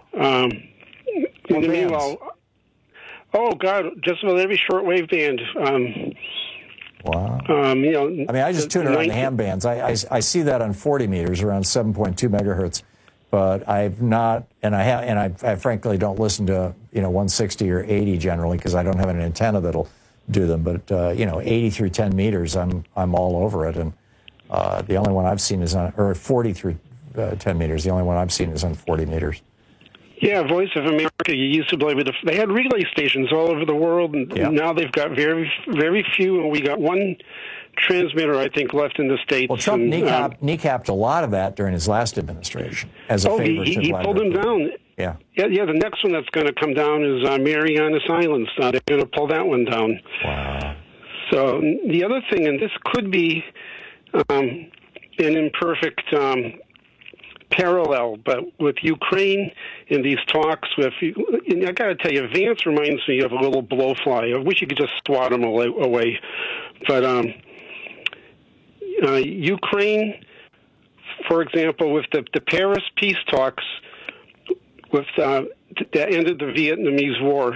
In the meanwhile, oh, God, just about every shortwave band. Wow. I just tune around the ham bands. I see that on 40 meters, around 7.2 megahertz, but I've not, and I frankly don't listen to 160 or 80 generally because I don't have an antenna that'll do them. But 80 through 10 meters, I'm all over it, and the only one I've seen is on, or 40 through 10 meters. The only one I've seen is on 40 meters. Yeah, Voice of America, you used to be able to, they had relay stations all over the world, and now they've got very, very few, and we got one transmitter, I think, left in the States. Well, Trump kneecapped a lot of that during his last administration as a favor to he pulled them down. Yeah. Yeah, the next one that's going to come down is Marianas Islands. They're going to pull that one down. Wow. So the other thing, and this could be an imperfect parallel, but with Ukraine in these talks with, and I got to tell you, Vance reminds me of a little blowfly. I wish you could just swat him away. But Ukraine, for example, with the Paris peace talks, with that ended the Vietnamese War.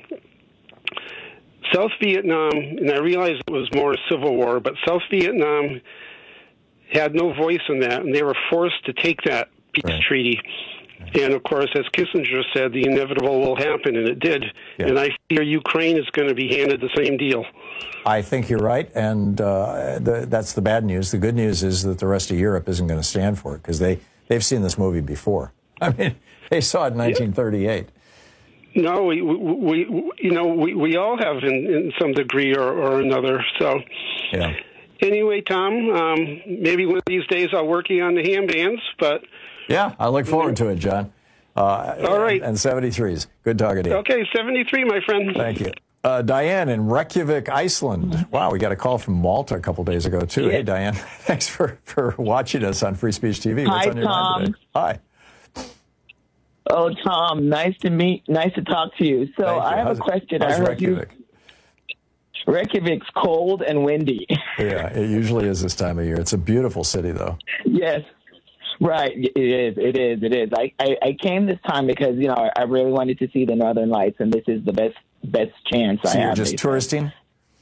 South Vietnam, and I realize it was more a civil war, but South Vietnam had no voice in that, and they were forced to take that peace treaty. And, of course, as Kissinger said, the inevitable will happen, and it did. Yeah. And I fear Ukraine is going to be handed the same deal. I think you're right, and that's the bad news. The good news is that the rest of Europe isn't going to stand for it, because they've seen this movie before. I mean, they saw it in 1938. No, we all have in some degree or another. So, yeah. Anyway, Tom, maybe one of these days I'll work you on the ham bands, but... Yeah, I look forward to it, John. All right. And 73s. Good talking to you. Okay, 73, my friend. Thank you. Diane in Reykjavik, Iceland. Wow, we got a call from Malta a couple days ago, too. Yeah. Hey, Diane. Thanks for watching us on Free Speech TV. What's on your mind today? Hi. Oh, Tom, nice to talk to you. So I have a question. How's Reykjavik? Reykjavik's cold and windy. Yeah, it usually is this time of year. It's a beautiful city, though. Yes. Right, it is. I came this time because, I really wanted to see the Northern Lights, and this is the best chance I have. So you're just touristing?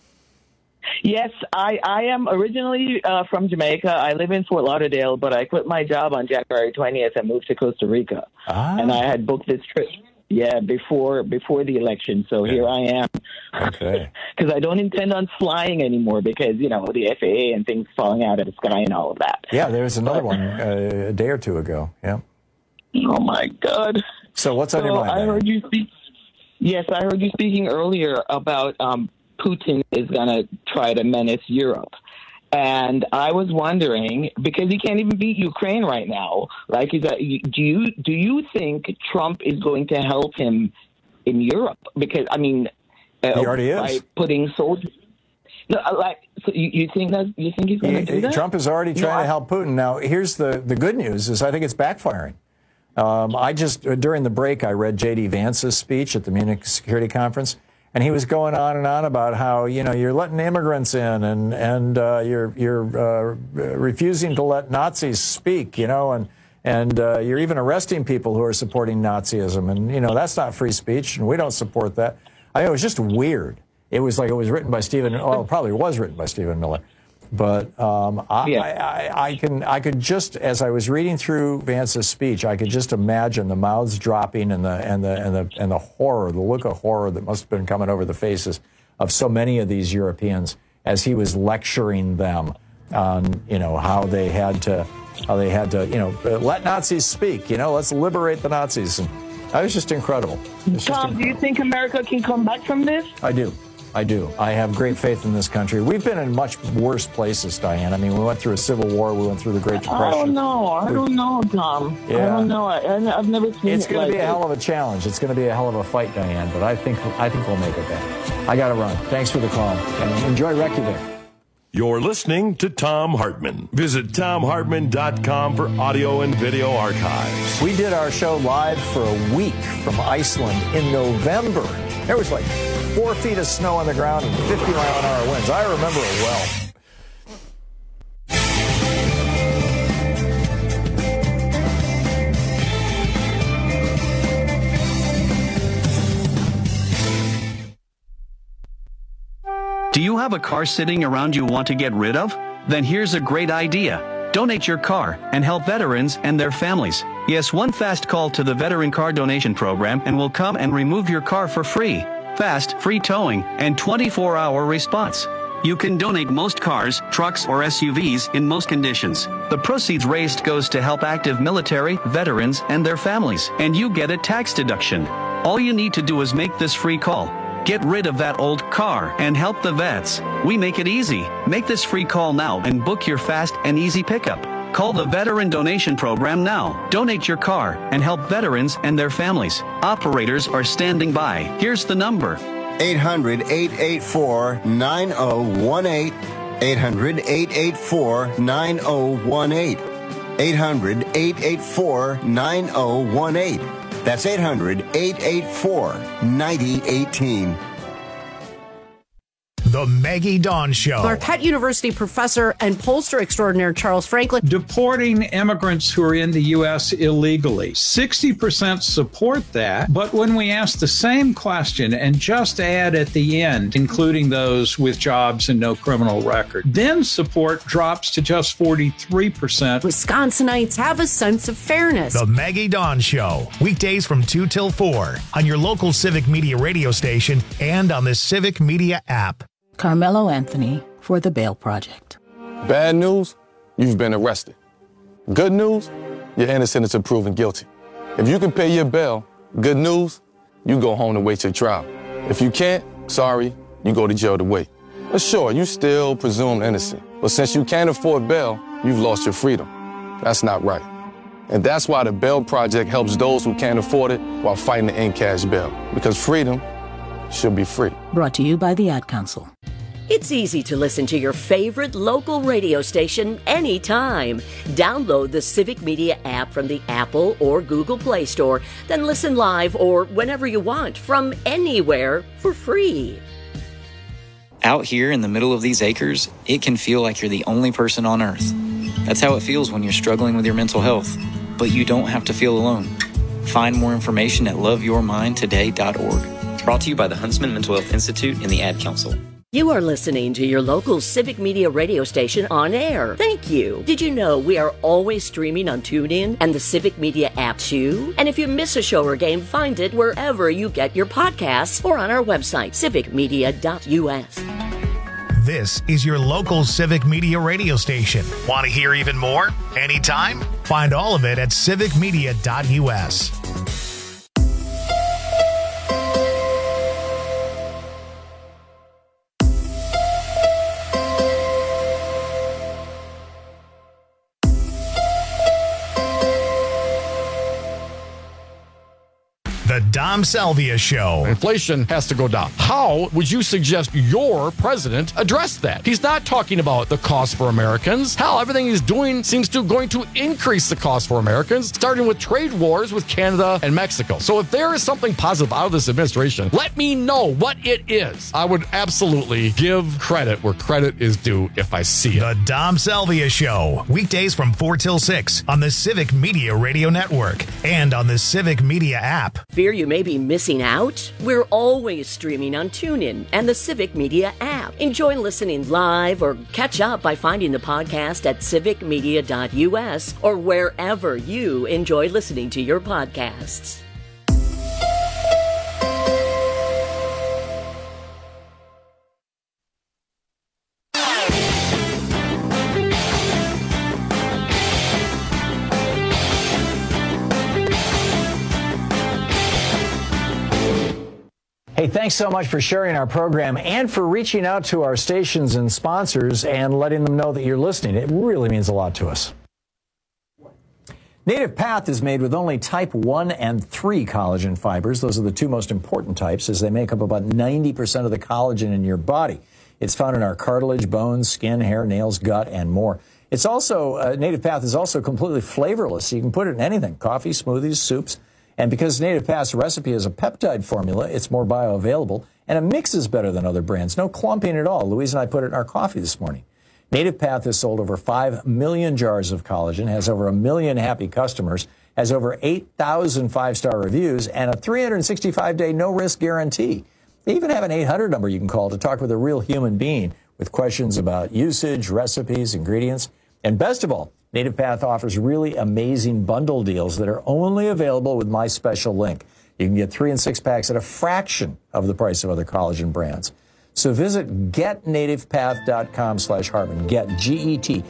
Yes, I am originally from Jamaica. I live in Fort Lauderdale, but I quit my job on January 20th and moved to Costa Rica. And I had booked this trip, before the election. So here I am. Okay. Because I don't intend on flying anymore because, the FAA and things falling out of the sky and all of that. Yeah, there was another one a day or two ago. Yeah. Oh, my God. So what's on your mind? I heard you speak. Yes, I heard you speaking earlier about Putin is going to try to menace Europe. And I was wondering, because he can't even beat Ukraine right now, do you think Trump is going to help him in Europe? Because, He already is. By putting soldiers. No, so you think he's going to do that? Trump is already trying to help Putin. Now, here's the good news: is I think it's backfiring. During the break, I read J.D. Vance's speech at the Munich Security Conference, and he was going on and on about how you're letting immigrants in, and you're refusing to let Nazis speak, and you're even arresting people who are supporting Nazism, and that's not free speech, and we don't support that. I mean, it was just weird. It was like it was written by Stephen. Well, it probably was written by Stephen Miller. But I could just, as I was reading through Vance's speech, I could just imagine the mouths dropping and the horror, the look of horror that must have been coming over the faces of so many of these Europeans as he was lecturing them on how they had to let Nazis speak. Let's liberate the Nazis. And that was just incredible. Tom, do you think America can come back from this? I do. I have great faith in this country. We've been in much worse places, Diane. I mean, we went through a civil war. We went through the Great Depression. I don't know, Tom. Yeah. I don't know. I've never seen it. It's going to be a hell of a challenge. It's going to be a hell of a fight, Diane. But I think we'll make it back. I got to run. Thanks for the call. And enjoy Reykjavik. You're listening to Thom Hartmann. Visit ThomHartmann.com for audio and video archives. We did our show live for a week from Iceland in November. There was like 4 feet of snow on the ground and 50-mile-an-hour winds. I remember it well. Do you have a car sitting around you want to get rid of? Then here's a great idea. Donate your car and help veterans and their families. Yes, one fast call to the Veteran Car Donation Program and we'll come and remove your car for free. Fast, free towing, and 24-hour response. You can donate most cars, trucks, or SUVs in most conditions. The proceeds raised goes to help active military, veterans, and their families, and you get a tax deduction. All you need to do is make this free call. Get rid of that old car and help the vets. We make it easy. Make this free call now and book your fast and easy pickup. Call the Veteran Donation Program now. Donate your car and help veterans and their families. Operators are standing by. Here's the number. 800-884-9018. 800-884-9018. 800-884-9018. That's 800-884-9018. The Maggie Dawn Show. Marquette University professor and pollster extraordinaire Charles Franklin. Deporting immigrants who are in the U.S. illegally. 60% support that. But when we ask the same question and just add at the end, including those with jobs and no criminal record, then support drops to just 43%. Wisconsinites have a sense of fairness. The Maggie Dawn Show. Weekdays from 2 till 4 on your local Civic Media radio station and on the Civic Media app. Carmelo Anthony for the Bail Project. Bad news, you've been arrested. Good news, you're innocent until proven guilty. If you can pay your bail, good news, you go home to wait your trial. If you can't, sorry, you go to jail to wait. But sure, you still presumed innocent. But since you can't afford bail, you've lost your freedom. That's not right. And that's why the Bail Project helps those who can't afford it while fighting to end cash bail. Because freedom should be free. Brought to you by the Ad Council. It's easy to listen to your favorite local radio station anytime. Download the Civic Media app from the Apple or Google Play Store, then listen live or whenever you want from anywhere for free. Out here in the middle of these acres, it can feel like you're the only person on Earth. That's how it feels when you're struggling with your mental health. But you don't have to feel alone. Find more information at loveyourmindtoday.org. Brought to you by the Huntsman Mental Health Institute and the Ad Council. You are listening to your local Civic Media radio station on air. Thank you. Did you know we are always streaming on TuneIn and the Civic Media app too? And if you miss a show or game, find it wherever you get your podcasts or on our website, civicmedia.us. This is your local Civic Media radio station. Want to hear even more? Anytime? Find all of it at civicmedia.us. The Dom Salvia Show. Inflation has to go down. How would you suggest your president address that? He's not talking about the cost for Americans. Hell, everything he's doing seems to going to increase the cost for Americans, starting with trade wars with Canada and Mexico. So if there is something positive out of this administration, let me know what it is. I would absolutely give credit where credit is due if I see it. The Dom Salvia Show. Weekdays from 4 till 6 on the Civic Media Radio Network and on the Civic Media app. Fear you may be missing out? We're always streaming on TuneIn and the Civic Media app. Enjoy listening live or catch up by finding the podcast at civicmedia.us or wherever you enjoy listening to your podcasts. Hey, thanks so much for sharing our program and for reaching out to our stations and sponsors and letting them know that you're listening. It really means a lot to us. Native Path is made with only type 1 and 3 collagen fibers. Those are the two most important types, as they make up about 90% of the collagen in your body. It's found in our cartilage, bones, skin, hair, nails, gut, and more. It's also, Native Path is also completely flavorless. So you can put it in anything, coffee, smoothies, soups. And because Native Path's recipe is a peptide formula, it's more bioavailable, and it mixes better than other brands. No clumping at all. Louise and I put it in our coffee this morning. Native Path has sold over 5 million jars of collagen, has over 1 million happy customers, has over 8,000 5-star reviews, and a 365-day no-risk guarantee. They even have an 800 number you can call to talk with a real human being with questions about usage, recipes, ingredients. And best of all, Native Path offers really amazing bundle deals that are only available with my special link. You can get 3 and 6 packs at a fraction of the price of other collagen brands. So visit getnativepath.com/Hartman. Get, G-E-T,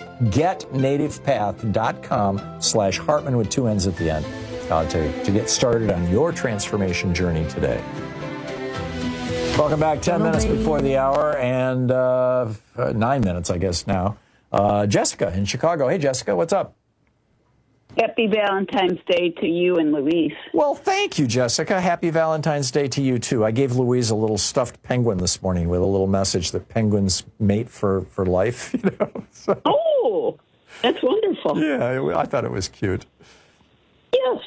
getnativepath.com/Hartman with 2 N's at the end to get started on your transformation journey today. Welcome back. 10 minutes before the hour and 9 minutes, I guess, now. Jessica in Chicago. Hey, Jessica, what's up? Happy Valentine's Day to you and Louise. Well, thank you, Jessica. Happy Valentine's Day to you, too. I gave Louise a little stuffed penguin this morning with a little message that penguins mate for life. You know. So. Oh, that's wonderful. Yeah, I thought it was cute. Yes.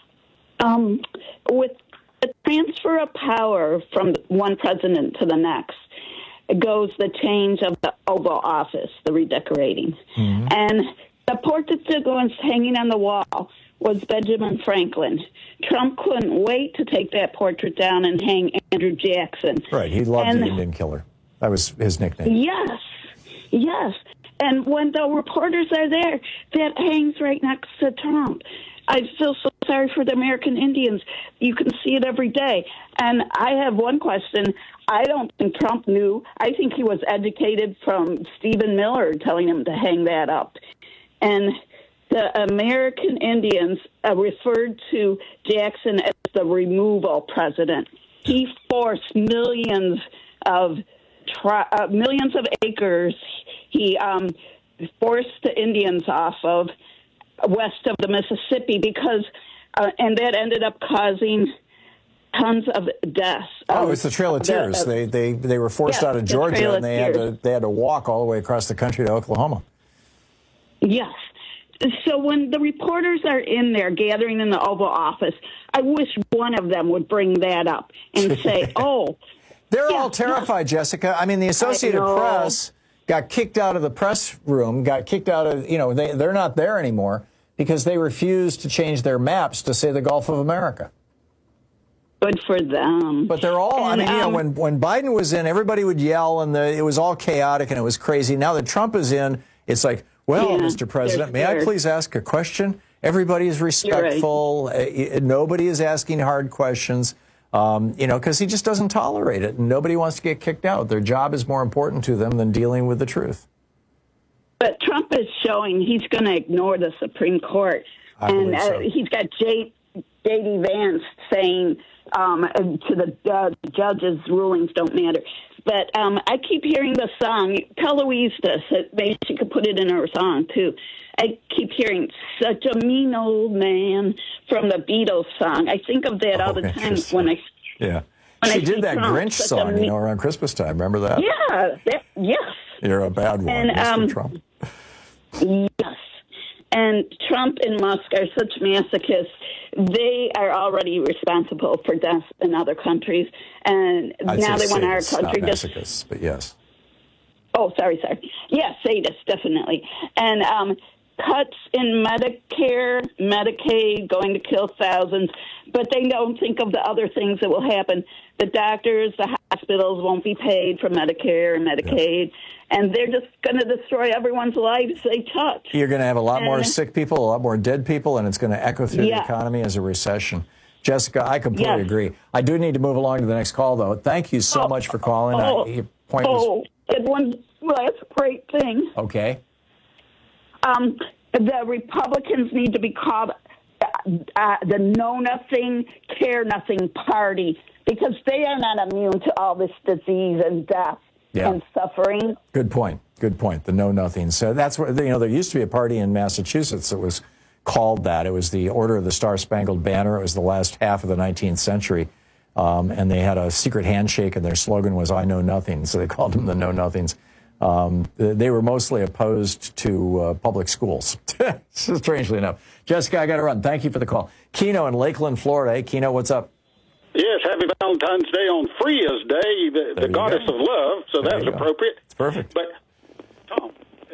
With the transfer of power from one president to the next, goes the change of the Oval Office, the redecorating. Mm-hmm. And the portrait that was hanging on the wall was Benjamin Franklin. Trump couldn't wait to take that portrait down and hang Andrew Jackson. Right, he loved the Indian Killer. That was his nickname. Yes, yes. And when the reporters are there, that hangs right next to Trump. I feel so sorry for the American Indians. You can see it every day. And I have one question. I don't think Trump knew. I think he was educated from Stephen Miller telling him to hang that up. And the American Indians referred to Jackson as the removal president. He forced millions of acres. He forced the Indians off of west of the Mississippi because, and that ended up causing tons of deaths. It's the Trail of Tears. They were forced out of Georgia, and they had to walk all the way across the country to Oklahoma. Yes. So when the reporters are in there gathering in the Oval Office, I wish one of them would bring that up and say, They're all terrified, Jessica. I mean, the Associated Press got kicked out of the press room, got kicked out of, they're not there anymore because they refused to change their maps to say the Gulf of America. Good for them. But they're all, when Biden was in, everybody would yell and it was all chaotic and it was crazy. Now that Trump is in, it's like, Mr. President, may I please ask a question? Everybody is respectful. Right. Nobody is asking hard questions, because he just doesn't tolerate it. And nobody wants to get kicked out. Their job is more important to them than dealing with the truth. But Trump is showing he's going to ignore the Supreme Court. He's got J.D. Vance saying to the judges' rulings don't matter. But I keep hearing the song. Tell Louise this. Maybe she could put it in her song, too. I keep hearing "Such a Mean Old Man" from the Beatles song. I think of that all the time when I... Yeah. She did that Grinch song, around Christmas time. Remember that? Yeah. Yes. You're a bad one, and, Mr. Trump. Yes. And Trump and Musk are such masochists. They are already responsible for deaths in other countries. And now they want our country to... masochists, but yes. Oh, sorry. Yes, sadists, definitely. And cuts in Medicare, Medicaid, going to kill thousands. But they don't think of the other things that will happen. The doctors, the hospitals won't be paid for Medicare and Medicaid. And they're just going to destroy everyone's lives they touch. You're going to have a lot more sick people, a lot more dead people, and it's going to echo through the economy as a recession. Jessica, I completely agree. I do need to move along to the next call, though. Thank you so much for calling. And one last great thing. Okay. The Republicans need to be called the Know-Nothing, Care-Nothing Party, because they are not immune to all this disease and death and suffering. Good point. The Know-Nothing. So that's what, there used to be a party in Massachusetts that was called that. It was the Order of the Star-Spangled Banner. It was the last half of the 19th century. And they had a secret handshake, and their slogan was, "I know nothing." So they called them the Know-Nothings. They were mostly opposed to public schools, strangely enough. Jessica, I got to run. Thank you for the call. Keno in Lakeland, Florida. Hey, Keno, what's up? Yes, happy Valentine's Day on Freya's Day, the goddess of love, so that's appropriate. It's perfect. But, Tom,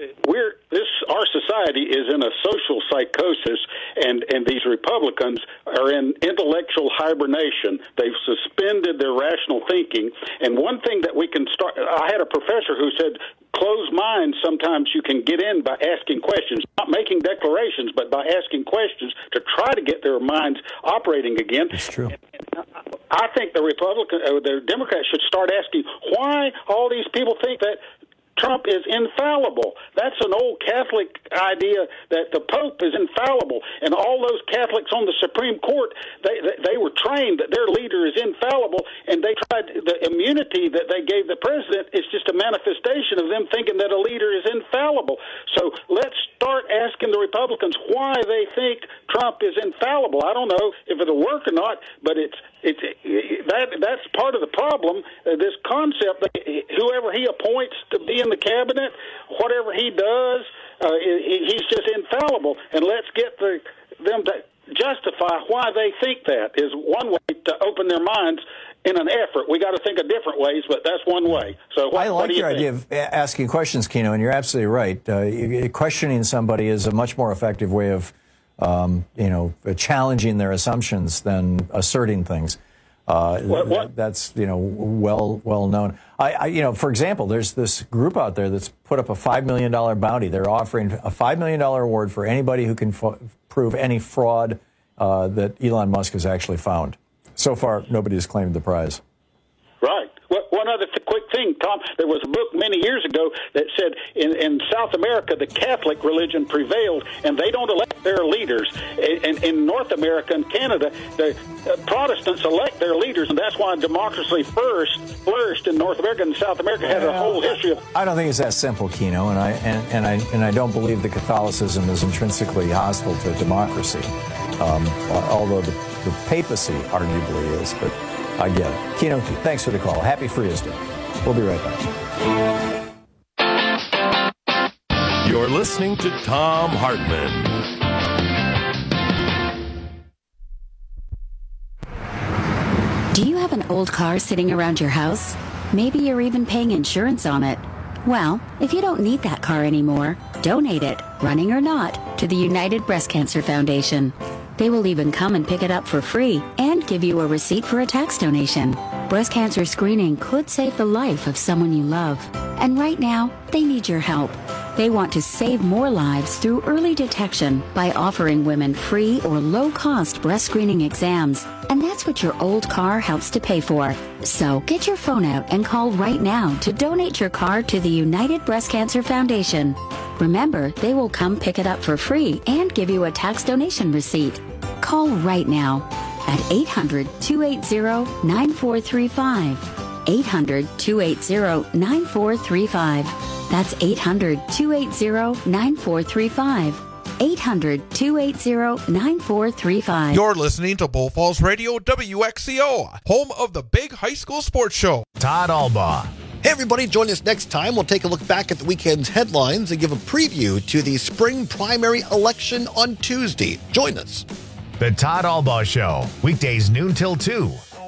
our society is in a social psychosis, and these Republicans are in intellectual hibernation. They've suspended their rational thinking. And one thing that we can start, I had a professor who said, closed minds, sometimes you can get in by asking questions, not making declarations, but by asking questions to try to get their minds operating again. It's true. I think the Democrats should start asking why all these people think that Trump is infallible. That's an old Catholic idea that the Pope is infallible, and all those Catholics on the Supreme Court, they were trained that their leader is infallible, and they tried the immunity that they gave the president is just a manifestation of them thinking that a leader is infallible. So let's start asking the Republicans why they think Trump is infallible. I don't know if it'll work or not, but that's part of the problem. This concept that whoever he appoints to be in the cabinet, whatever he does, he's just infallible. And let's get them to justify why they think that is one way to open their minds in an effort. We got to think of different ways, but that's one way. So I like your idea of asking questions, Keno, and you're absolutely right. Questioning somebody is a much more effective way of challenging their assumptions than asserting things. That's well known. For example, there's this group out there that's put up a $5 million bounty. They're offering a $5 million award for anybody who can prove any fraud that Elon Musk has actually found. So far, nobody has claimed the prize. Right. One other quick thing, Tom. There was a book many years ago that said in South America, the Catholic religion prevailed, and they don't elect their leaders. In North America and Canada, the Protestants elect their leaders, and that's why democracy flourished in North America, and South America has a whole history of... I don't think it's that simple, Keno, and I don't believe that Catholicism is intrinsically hostile to democracy, although the papacy arguably is, but... I get it. Keno, thanks for the call. Happy Freya's Day. We'll be right back. You're listening to Thom Hartmann. Do you have an old car sitting around your house? Maybe you're even paying insurance on it. Well, if you don't need that car anymore, donate it, running or not, to the United Breast Cancer Foundation. They will even come and pick it up for free and give you a receipt for a tax donation. Breast cancer screening could save the life of someone you love. And right now, they need your help. They want to save more lives through early detection by offering women free or low-cost breast screening exams. And that's what your old car helps to pay for. So get your phone out and call right now to donate your car to the United Breast Cancer Foundation. Remember, they will come pick it up for free and give you a tax donation receipt. Call right now at 800-280-9435. 800-280-9435. That's 800-280-9435. 800-280-9435. You're listening to Bull Falls Radio, WXCO, home of the big high school sports show. Todd Albaugh. Hey, everybody, join us next time. We'll take a look back at the weekend's headlines and give a preview to the spring primary election on Tuesday. Join us. The Todd Albaugh Show, weekdays noon till 2.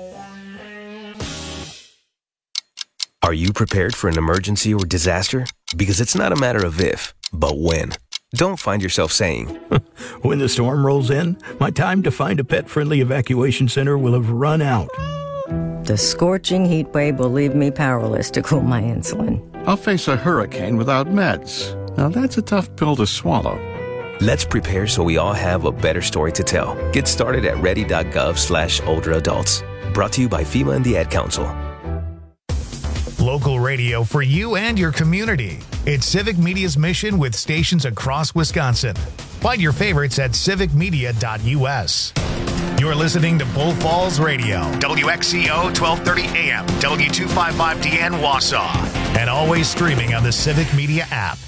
Are you prepared for an emergency or disaster? Because it's not a matter of if, but when. Don't find yourself saying, when the storm rolls in, my time to find a pet-friendly evacuation center will have run out. The scorching heat wave will leave me powerless to cool my insulin. I'll face a hurricane without meds. Now that's a tough pill to swallow. Let's prepare so we all have a better story to tell. Get started at ready.gov/older adults. Brought to you by FEMA and the Ad Council. Local radio for you and your community. It's Civic Media's mission with stations across Wisconsin. Find your favorites at civicmedia.us. You're listening to Bull Falls Radio, WXCO 1230 AM, W255DN Wausau, and always streaming on the Civic Media app.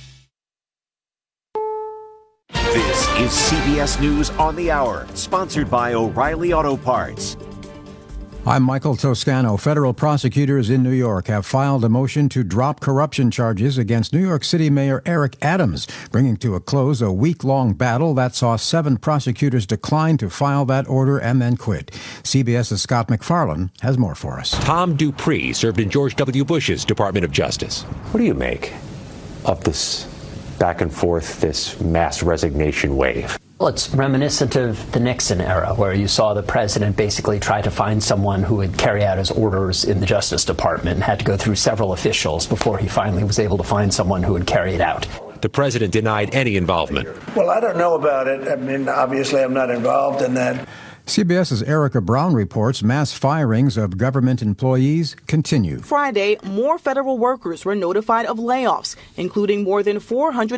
This is CBS News on the Hour, sponsored by O'Reilly Auto Parts. I'm Michael Toscano. Federal prosecutors in New York have filed a motion to drop corruption charges against New York City Mayor Eric Adams, bringing to a close a week-long battle that saw 7 prosecutors decline to file that order and then quit. CBS's Scott McFarlane has more for us. Tom Dupree served in George W. Bush's Department of Justice. What do you make of this back and forth, this mass resignation wave? Well, it's reminiscent of the Nixon era, where you saw the president basically try to find someone who would carry out his orders in the Justice Department and had to go through several officials before he finally was able to find someone who would carry it out. The president denied any involvement. Well, I don't know about it. I mean, obviously, I'm not involved in that. CBS's Erica Brown reports mass firings of government employees continue. Friday, more federal workers were notified of layoffs, including more than 400